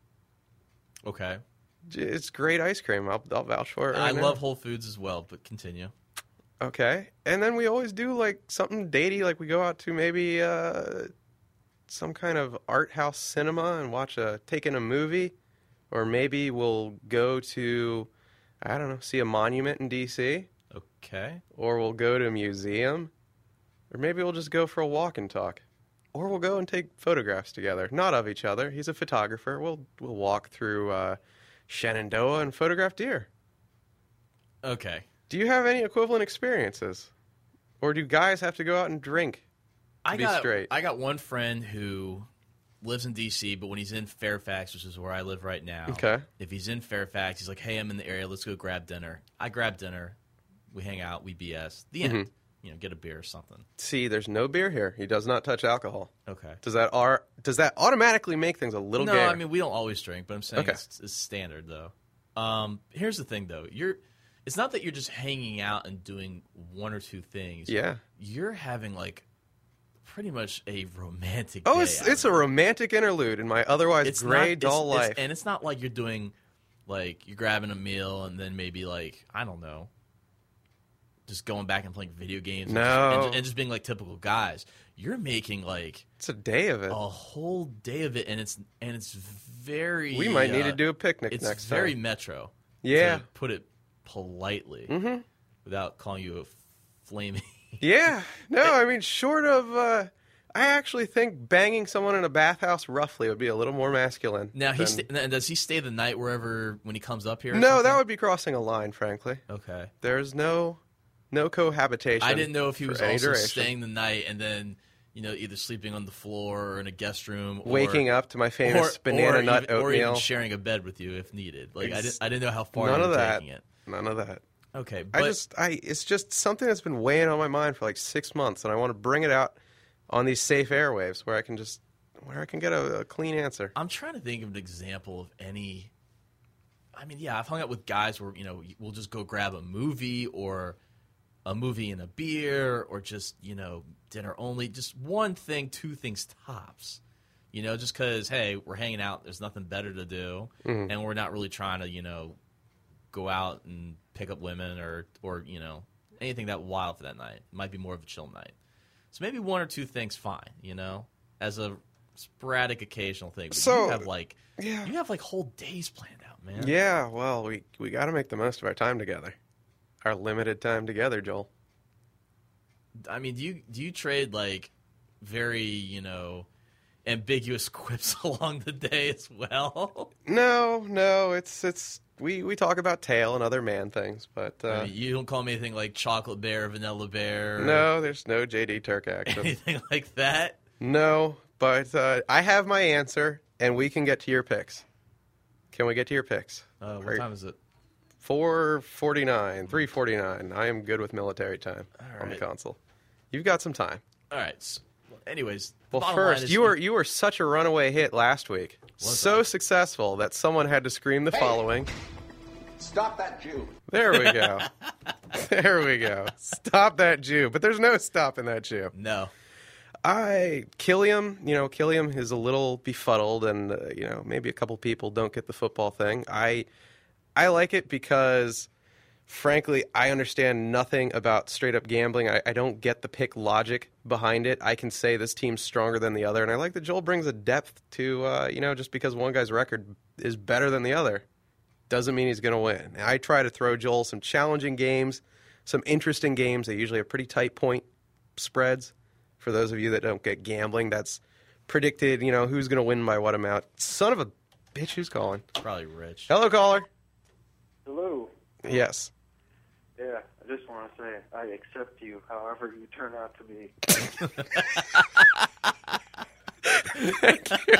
Okay. It's great ice cream. I'll, I'll vouch for it. I right now. love Whole Foods as well, but continue. Okay. And then we always do like something datey, like we go out to maybe uh, some kind of art house cinema and watch a, take in a movie. Or maybe we'll go to, I don't know, see a monument in D C. Okay. Or we'll go to a museum. Or maybe we'll just go for a walk and talk. Or we'll go and take photographs together. Not of each other. He's a photographer. We'll we'll walk through uh, Shenandoah and photograph deer. Okay. Do you have any equivalent experiences? Or do guys have to go out and drink to I be got straight? I got one friend who lives in D C, but when he's in Fairfax, which is where I live right now, Okay. if he's in Fairfax, he's like, hey, I'm in the area. Let's go grab dinner. I grab dinner. We hang out. We B S. The end. Mhm. You know, get a beer or something. See, there's no beer here. He does not touch alcohol. Okay. Does that are does that automatically make things a little No, gay? I mean, we don't always drink, but I'm saying Okay. it's, it's standard, though. Um, here's the thing, though. You're, it's not that you're just hanging out and doing one or two things. Yeah. You're having, like, pretty much a romantic Oh, day it's out it's a romantic interlude in my otherwise It's gray, not- dull it's- life. it's- and it's not like you're doing, like, you're grabbing a meal and then maybe, like, I don't know, just going back and playing video games. and No. just- and, and just being, like, typical guys. You're making, like... It's a day of it. A whole day of it, and it's and it's very... We might need uh, to do a picnic it's next very time. metro. Yeah. To put it politely. Mhm. Without calling you a flaming... Yeah. No, I mean, short of... Uh, I actually think banging someone in a bathhouse roughly would be a little more masculine. Now, he than- sta- and does he stay the night wherever, when he comes up here? or No, something? that would be crossing a line, frankly. Okay. There's no no cohabitation. I didn't know if he for was any also duration. staying the night and then, you know, either sleeping on the floor or in a guest room, or, Waking up to my famous or, banana or nut even, or even oatmeal. sharing a bed with you if needed. Like I Ex- didn't, I didn't know how far None you of were that. taking it. None of that. Okay, I but just, I, it's just something that's been weighing on my mind for like six months, and I want to bring it out on these safe airwaves where I can just, where I can get a, a clean answer. I'm trying to think of an example of any. I mean, yeah, I've hung out with guys where, you know, we'll just go grab a movie or a movie and a beer or just, you know, dinner only. Just one thing, two things tops. You know, just because, hey, we're hanging out, there's nothing better to do, Mhm. and we're not really trying to, you know, go out and pick up women or, or you know, anything that wild for that night. It might be more of a chill night. So maybe one or two things fine, you know, as a sporadic occasional thing. But So, you have like yeah. you have like whole days planned out, man. Yeah, well, we we got to make the most of our time together, our limited time together, Joel. I mean, do you do you trade like very, you know, ambiguous quips along the day as well? No, no, it's it's we we talk about tail and other man things, but uh, I mean, you don't call me anything like chocolate bear, vanilla bear, or no, there's no J D Turk action. anything like that. No, but uh, I have my answer, and we can get to your picks. Can we get to your picks? Uh, what Are- time is it? four forty-nine, three forty-nine. I am good with military time on the right. console. You've got some time. All right. So, anyways, the Well, bottom line first, is you were you were such a runaway hit last week. Was So successful that someone had to scream the following. Stop that Jew. There we go. There we go. Stop that Jew. But there's no stopping that Jew. No. I Killiam, you know, Killiam is a little befuddled, and uh, you know, maybe a couple people don't get the football thing. I I like it because, frankly, I understand nothing about straight up gambling. I, I don't get the pick logic behind it. I can say this team's stronger than the other, and I like that Joel brings a depth to, uh, you know, just because one guy's record is better than the other doesn't mean he's going to win. I try to throw Joel some challenging games, some interesting games. They usually have pretty tight point spreads. For those of you that don't get gambling, that's predicted, you know, who's going to win by what amount. Son of a bitch, who's calling? Probably Rich. Hello, caller. Hello. Yes. Yeah, I just want to say I accept you, however you turn out to be. Thank you.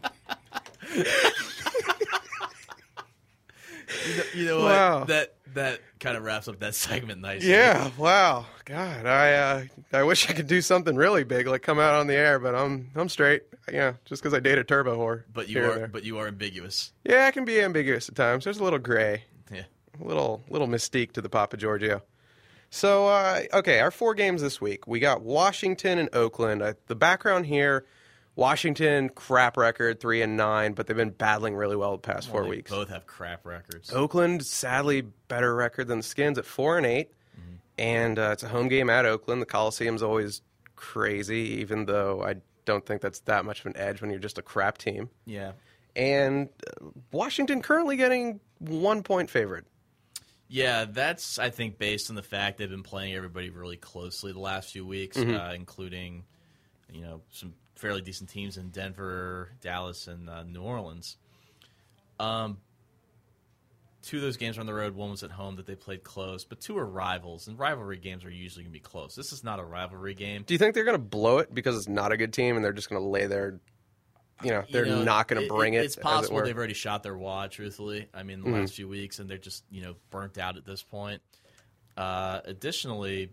You know, you know Wow. what? That that kind of wraps up that segment nicely. Yeah, wow. God, I uh, I wish I could do something really big, like come out on the air, but I'm I'm straight. Yeah, just because I date a turbo whore. But you here and are there. but you are ambiguous. Yeah, I can be ambiguous at times. There's a little gray. Yeah. A little little mystique to the Papa Giorgio. So, uh, okay, our four games this week. We got Washington and Oakland. Uh, the background here, Washington, crap record, three and nine, but they've been battling really well the past Well, four they weeks. both have crap records. Oakland, sadly, better record than the Skins at four and eight, Mm-hmm. and uh, it's a home game at Oakland. The Coliseum's always crazy, even though I don't think that's that much of an edge when you're just a crap team. Yeah. And uh, Washington currently getting one point favorite. Yeah, that's, I think, based on the fact they've been playing everybody really closely the last few weeks, Mhm. uh, including, you know, some fairly decent teams in Denver, Dallas, and uh, New Orleans. Um, two of those games were on the road. One was at home that they played close, but two are rivals, and rivalry games are usually going to be close. This is not a rivalry game. Do you think they're going to blow it because it's not a good team and they're just going to lay their you know they're You know, not going to bring it. It's as possible it were. they've already shot their wad. Truthfully, I mean, the Mhm. last few weeks, and they're just you know burnt out at this point. Uh, additionally,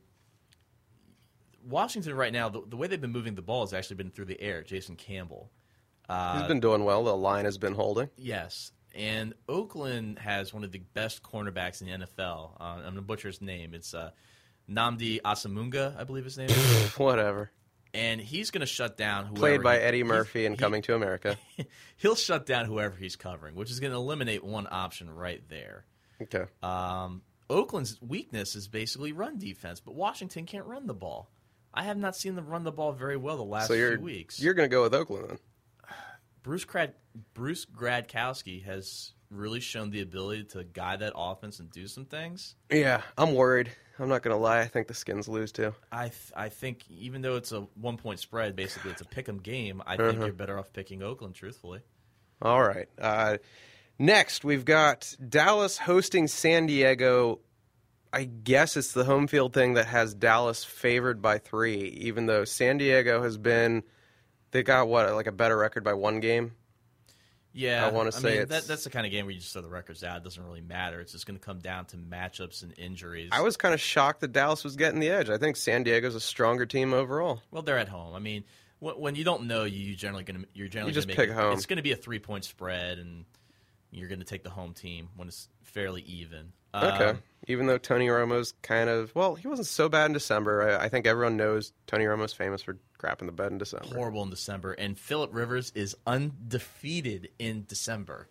Washington right now, the, the way they've been moving the ball has actually been through the air. Jason Campbell. Uh, He's been doing well. The line has been holding. Yes. And Oakland has one of the best cornerbacks in the N F L. Uh, I'm going to butcher his name. It's uh, Nnamdi Asamunga, I believe his name is. Whatever. And he's going to shut down whoever. Played by he- Eddie he- Murphy in he- Coming to America. He'll shut down whoever he's covering, which is going to eliminate one option right there. Okay. Um, Oakland's weakness is basically run defense, but Washington can't run the ball. I have not seen them run the ball very well the last so you're, few weeks. You're going to go with Oakland then? Bruce Grad- Bruce Gradkowski has really shown the ability to guide that offense and do some things. Yeah, I'm worried. I'm not going to lie. I think the Skins lose too. I th- I think even though it's a one point spread, basically it's a pick 'em game. I think Uh-huh. you're better off picking Oakland, truthfully. All right. Uh, next, we've got Dallas hosting San Diego. I guess it's the home field thing that has Dallas favored by three, even though San Diego has been, they got what, like a better record by one game? Yeah, I want to say mean, it's. that, that's the kind of game where you just throw the records out. It doesn't really matter. It's just going to come down to matchups and injuries. I was kind of shocked that Dallas was getting the edge. I think San Diego's a stronger team overall. Well, they're at home. I mean, when, when you don't know, you generally going to you're generally You just gonna pick make, home. It's going to be a three point spread, and you're going to take the home team when it's fairly even. Okay. Um, Even though Tony Romo's kind of, well, he wasn't so bad in December. I, I think everyone knows Tony Romo's famous for crapping the bed in December. horrible in December, and Phillip Rivers is undefeated in December.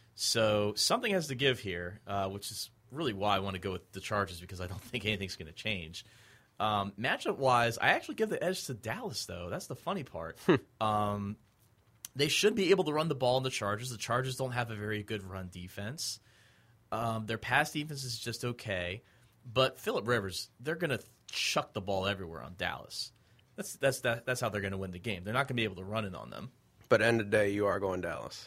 So something has to give here, uh, which is really why I want to go with the Chargers because I don't think anything's going to change. Um, matchup-wise, I actually give the edge to Dallas, though. That's the funny part. um, they should be able to run the ball in the Chargers. The Chargers don't have a very good run defense. Um, their pass defense is just okay. But Phillip Rivers, they're going to chuck the ball everywhere on Dallas. That's that's that, that's how they're going to win the game. They're not going to be able to run it on them. But end of the day, you are going Dallas.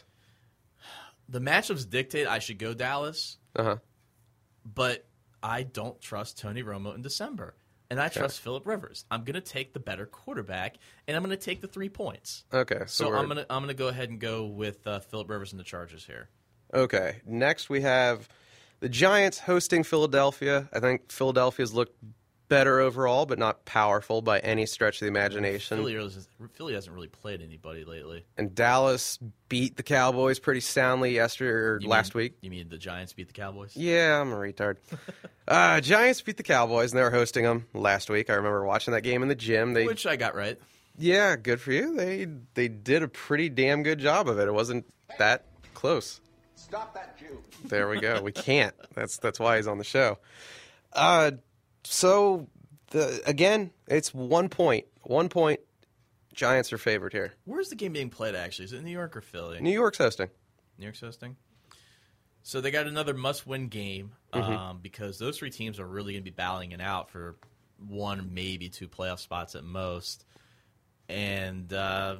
The matchups dictate I should go Dallas, Uh-huh. but I don't trust Tony Romo in December. And I trust Phillip Rivers. I'm going to take the better quarterback, and I'm going to take the three points. Okay. So, So we're- I'm going to I'm going to go ahead and go with uh, Phillip Rivers and the Chargers here. Okay. Next, we have the Giants hosting Philadelphia. I think Philadelphia's looked better overall, but not powerful by any stretch of the imagination. Philly, is- Philly hasn't really played anybody lately. And Dallas beat the Cowboys pretty soundly yesterday or You last mean- week. You mean the Giants beat the Cowboys? Yeah, I'm a retard. uh, Giants beat the Cowboys, and they were hosting them last week. I remember watching that game in the gym. They, Which I got right. yeah, good for you. They they did a pretty damn good job of it. It wasn't that close. Stop that Jew. There we go. We can't. That's that's why he's on the show. Uh, so the again, it's one point. One point. Giants are favored here. Where's the game being played, actually? Is it New York or Philly? New York's hosting. New York's hosting. So they got another must-win game um, Mhm. because those three teams are really going to be battling it out for one, maybe two playoff spots at most. And uh,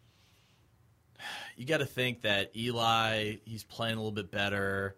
you got to think that Eli, he's playing a little bit better.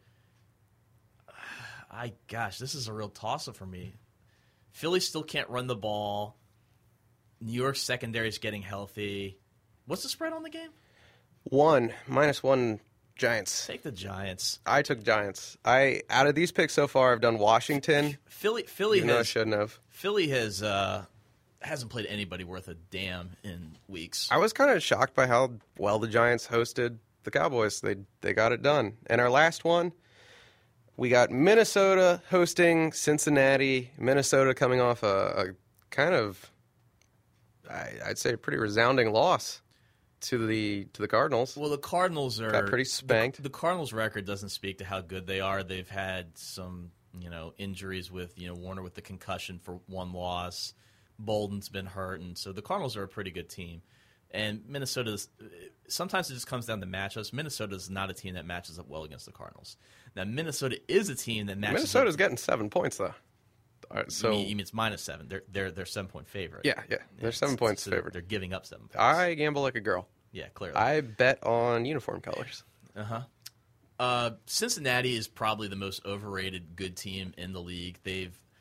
I gosh, this is a real toss-up for me. Philly still can't run the ball. New York's secondary is getting healthy. What's the spread on the game? One minus one. Giants. Take the Giants. I took Giants. I out of these picks so far, I've done Washington. Philly, Philly even though I has, shouldn't have. Philly has uh, hasn't played anybody worth a damn in weeks. I was kind of shocked by how well the Giants hosted the Cowboys. They they got it done. And our last one, we got Minnesota hosting Cincinnati. Minnesota coming off a, a kind of, I, I'd say, a pretty resounding loss to the to the Cardinals. Well, the Cardinals are got pretty spanked. The, the Cardinals' record doesn't speak to how good they are. They've had some, you know, injuries with you know Warner with the concussion for one loss. Bolden's been hurt, and so the Cardinals are a pretty good team. And Minnesota's sometimes it just comes down to matchups. Minnesota's not a team that matches up well against the Cardinals. Now Minnesota is a team that matches. Minnesota's up, getting seven points though. All right, so you mean, you mean it's minus seven? They're they're they're seven point favorite. yeah, yeah, they're seven It's- points so favored. They're giving up seven points. I gamble like a girl. Yeah, clearly. I bet on uniform colors. Uh-huh. Uh Cincinnati is probably the most overrated good team in the league. They've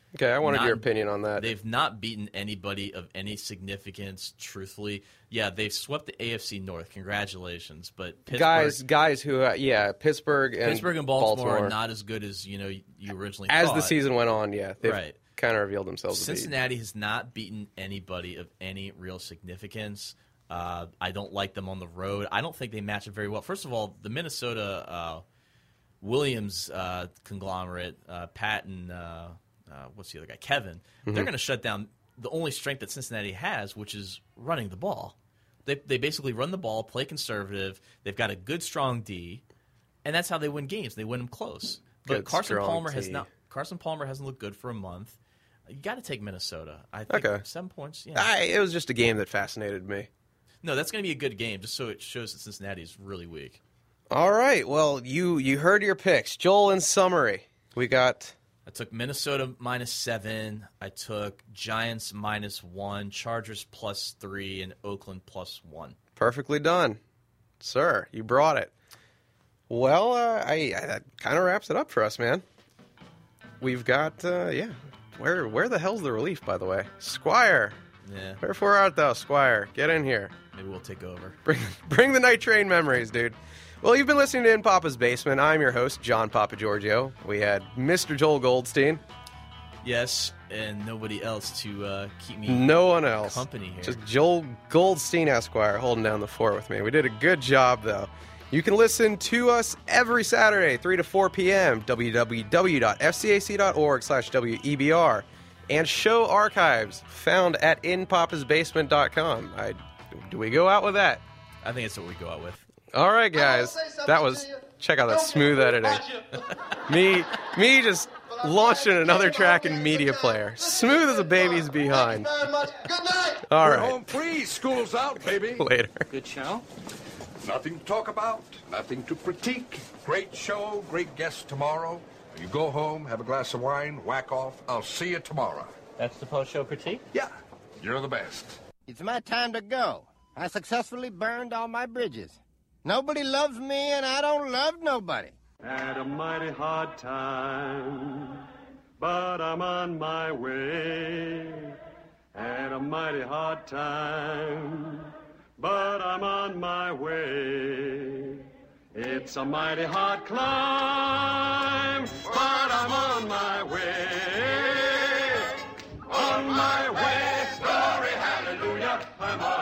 Okay, I wanted Not- your opinion on that. They've not beaten anybody of any significance, truthfully. Yeah, they've swept the A F C North. Congratulations. But Pittsburgh, Guys, guys who, uh, yeah, Pittsburgh and Pittsburgh and Baltimore, Baltimore are not as good as you know you originally As thought. the season went on, yeah, they've Right. kind of revealed themselves to be. Cincinnati has not beaten anybody of any real significance. Uh, I don't like them on the road. I don't think they match up very well. First of all, the Minnesota uh, Williams uh, conglomerate, uh, Pat and uh, uh, what's the other guy, Kevin, Mm-hmm. they're going to shut down the only strength that Cincinnati has, which is running the ball. They they basically run the ball, play conservative. They've got a good, strong D, and that's how they win games. They win them close. But Good, Carson strong Palmer has D. not. Carson Palmer hasn't looked good for a month. You got to take Minnesota. I think Okay. seven points. Yeah. I, it was just a game that fascinated me. No, that's going to be a good game, just so it shows that Cincinnati is really weak. All right, well, you you heard your picks. Joel, in summary, we got... I took Minnesota minus seven. I took Giants minus one, Chargers plus three, and Oakland plus one. Perfectly done. Sir, you brought it. Well, uh, I, I that kind of wraps it up for us, man. We've got, uh, yeah. Where where the hell's the relief, by the way? Squire. Yeah. Wherefore art thou, Squire? Get in here. Maybe we'll take over. Bring, bring the night train memories, dude. Well, you've been listening to In Papa's Basement. I'm your host, John Papa Giorgio. We had Mister Joel Goldstein. Yes, and nobody else to uh, keep me No one else. company here. Just Joel Goldstein Esquire holding down the fort with me. We did a good job, though. You can listen to us every Saturday, three to four p.m., www.fcac.org slash WEBR, and show archives found at in papas basement dot com. I, do we go out with that? I think that's what we go out with. All right, guys. That was... Check out that smooth editing. me, me just launching another track in Media Player. Smooth as a baby's behind. Good night. All We're right. home free. School's out, baby. Later. Good show. Nothing to talk about. Nothing to critique. Great show. Great guest tomorrow. You go home, have a glass of wine, whack off. I'll see you tomorrow. That's the post-show critique? Yeah. You're the best. It's my time to go. I successfully burned all my bridges. Nobody loves me, and I don't love nobody. Had a mighty hard time, but I'm on my way. Had a mighty hard time, but I'm on my way. It's a mighty hard climb, but I'm on my way. On my way, glory, hallelujah, I'm on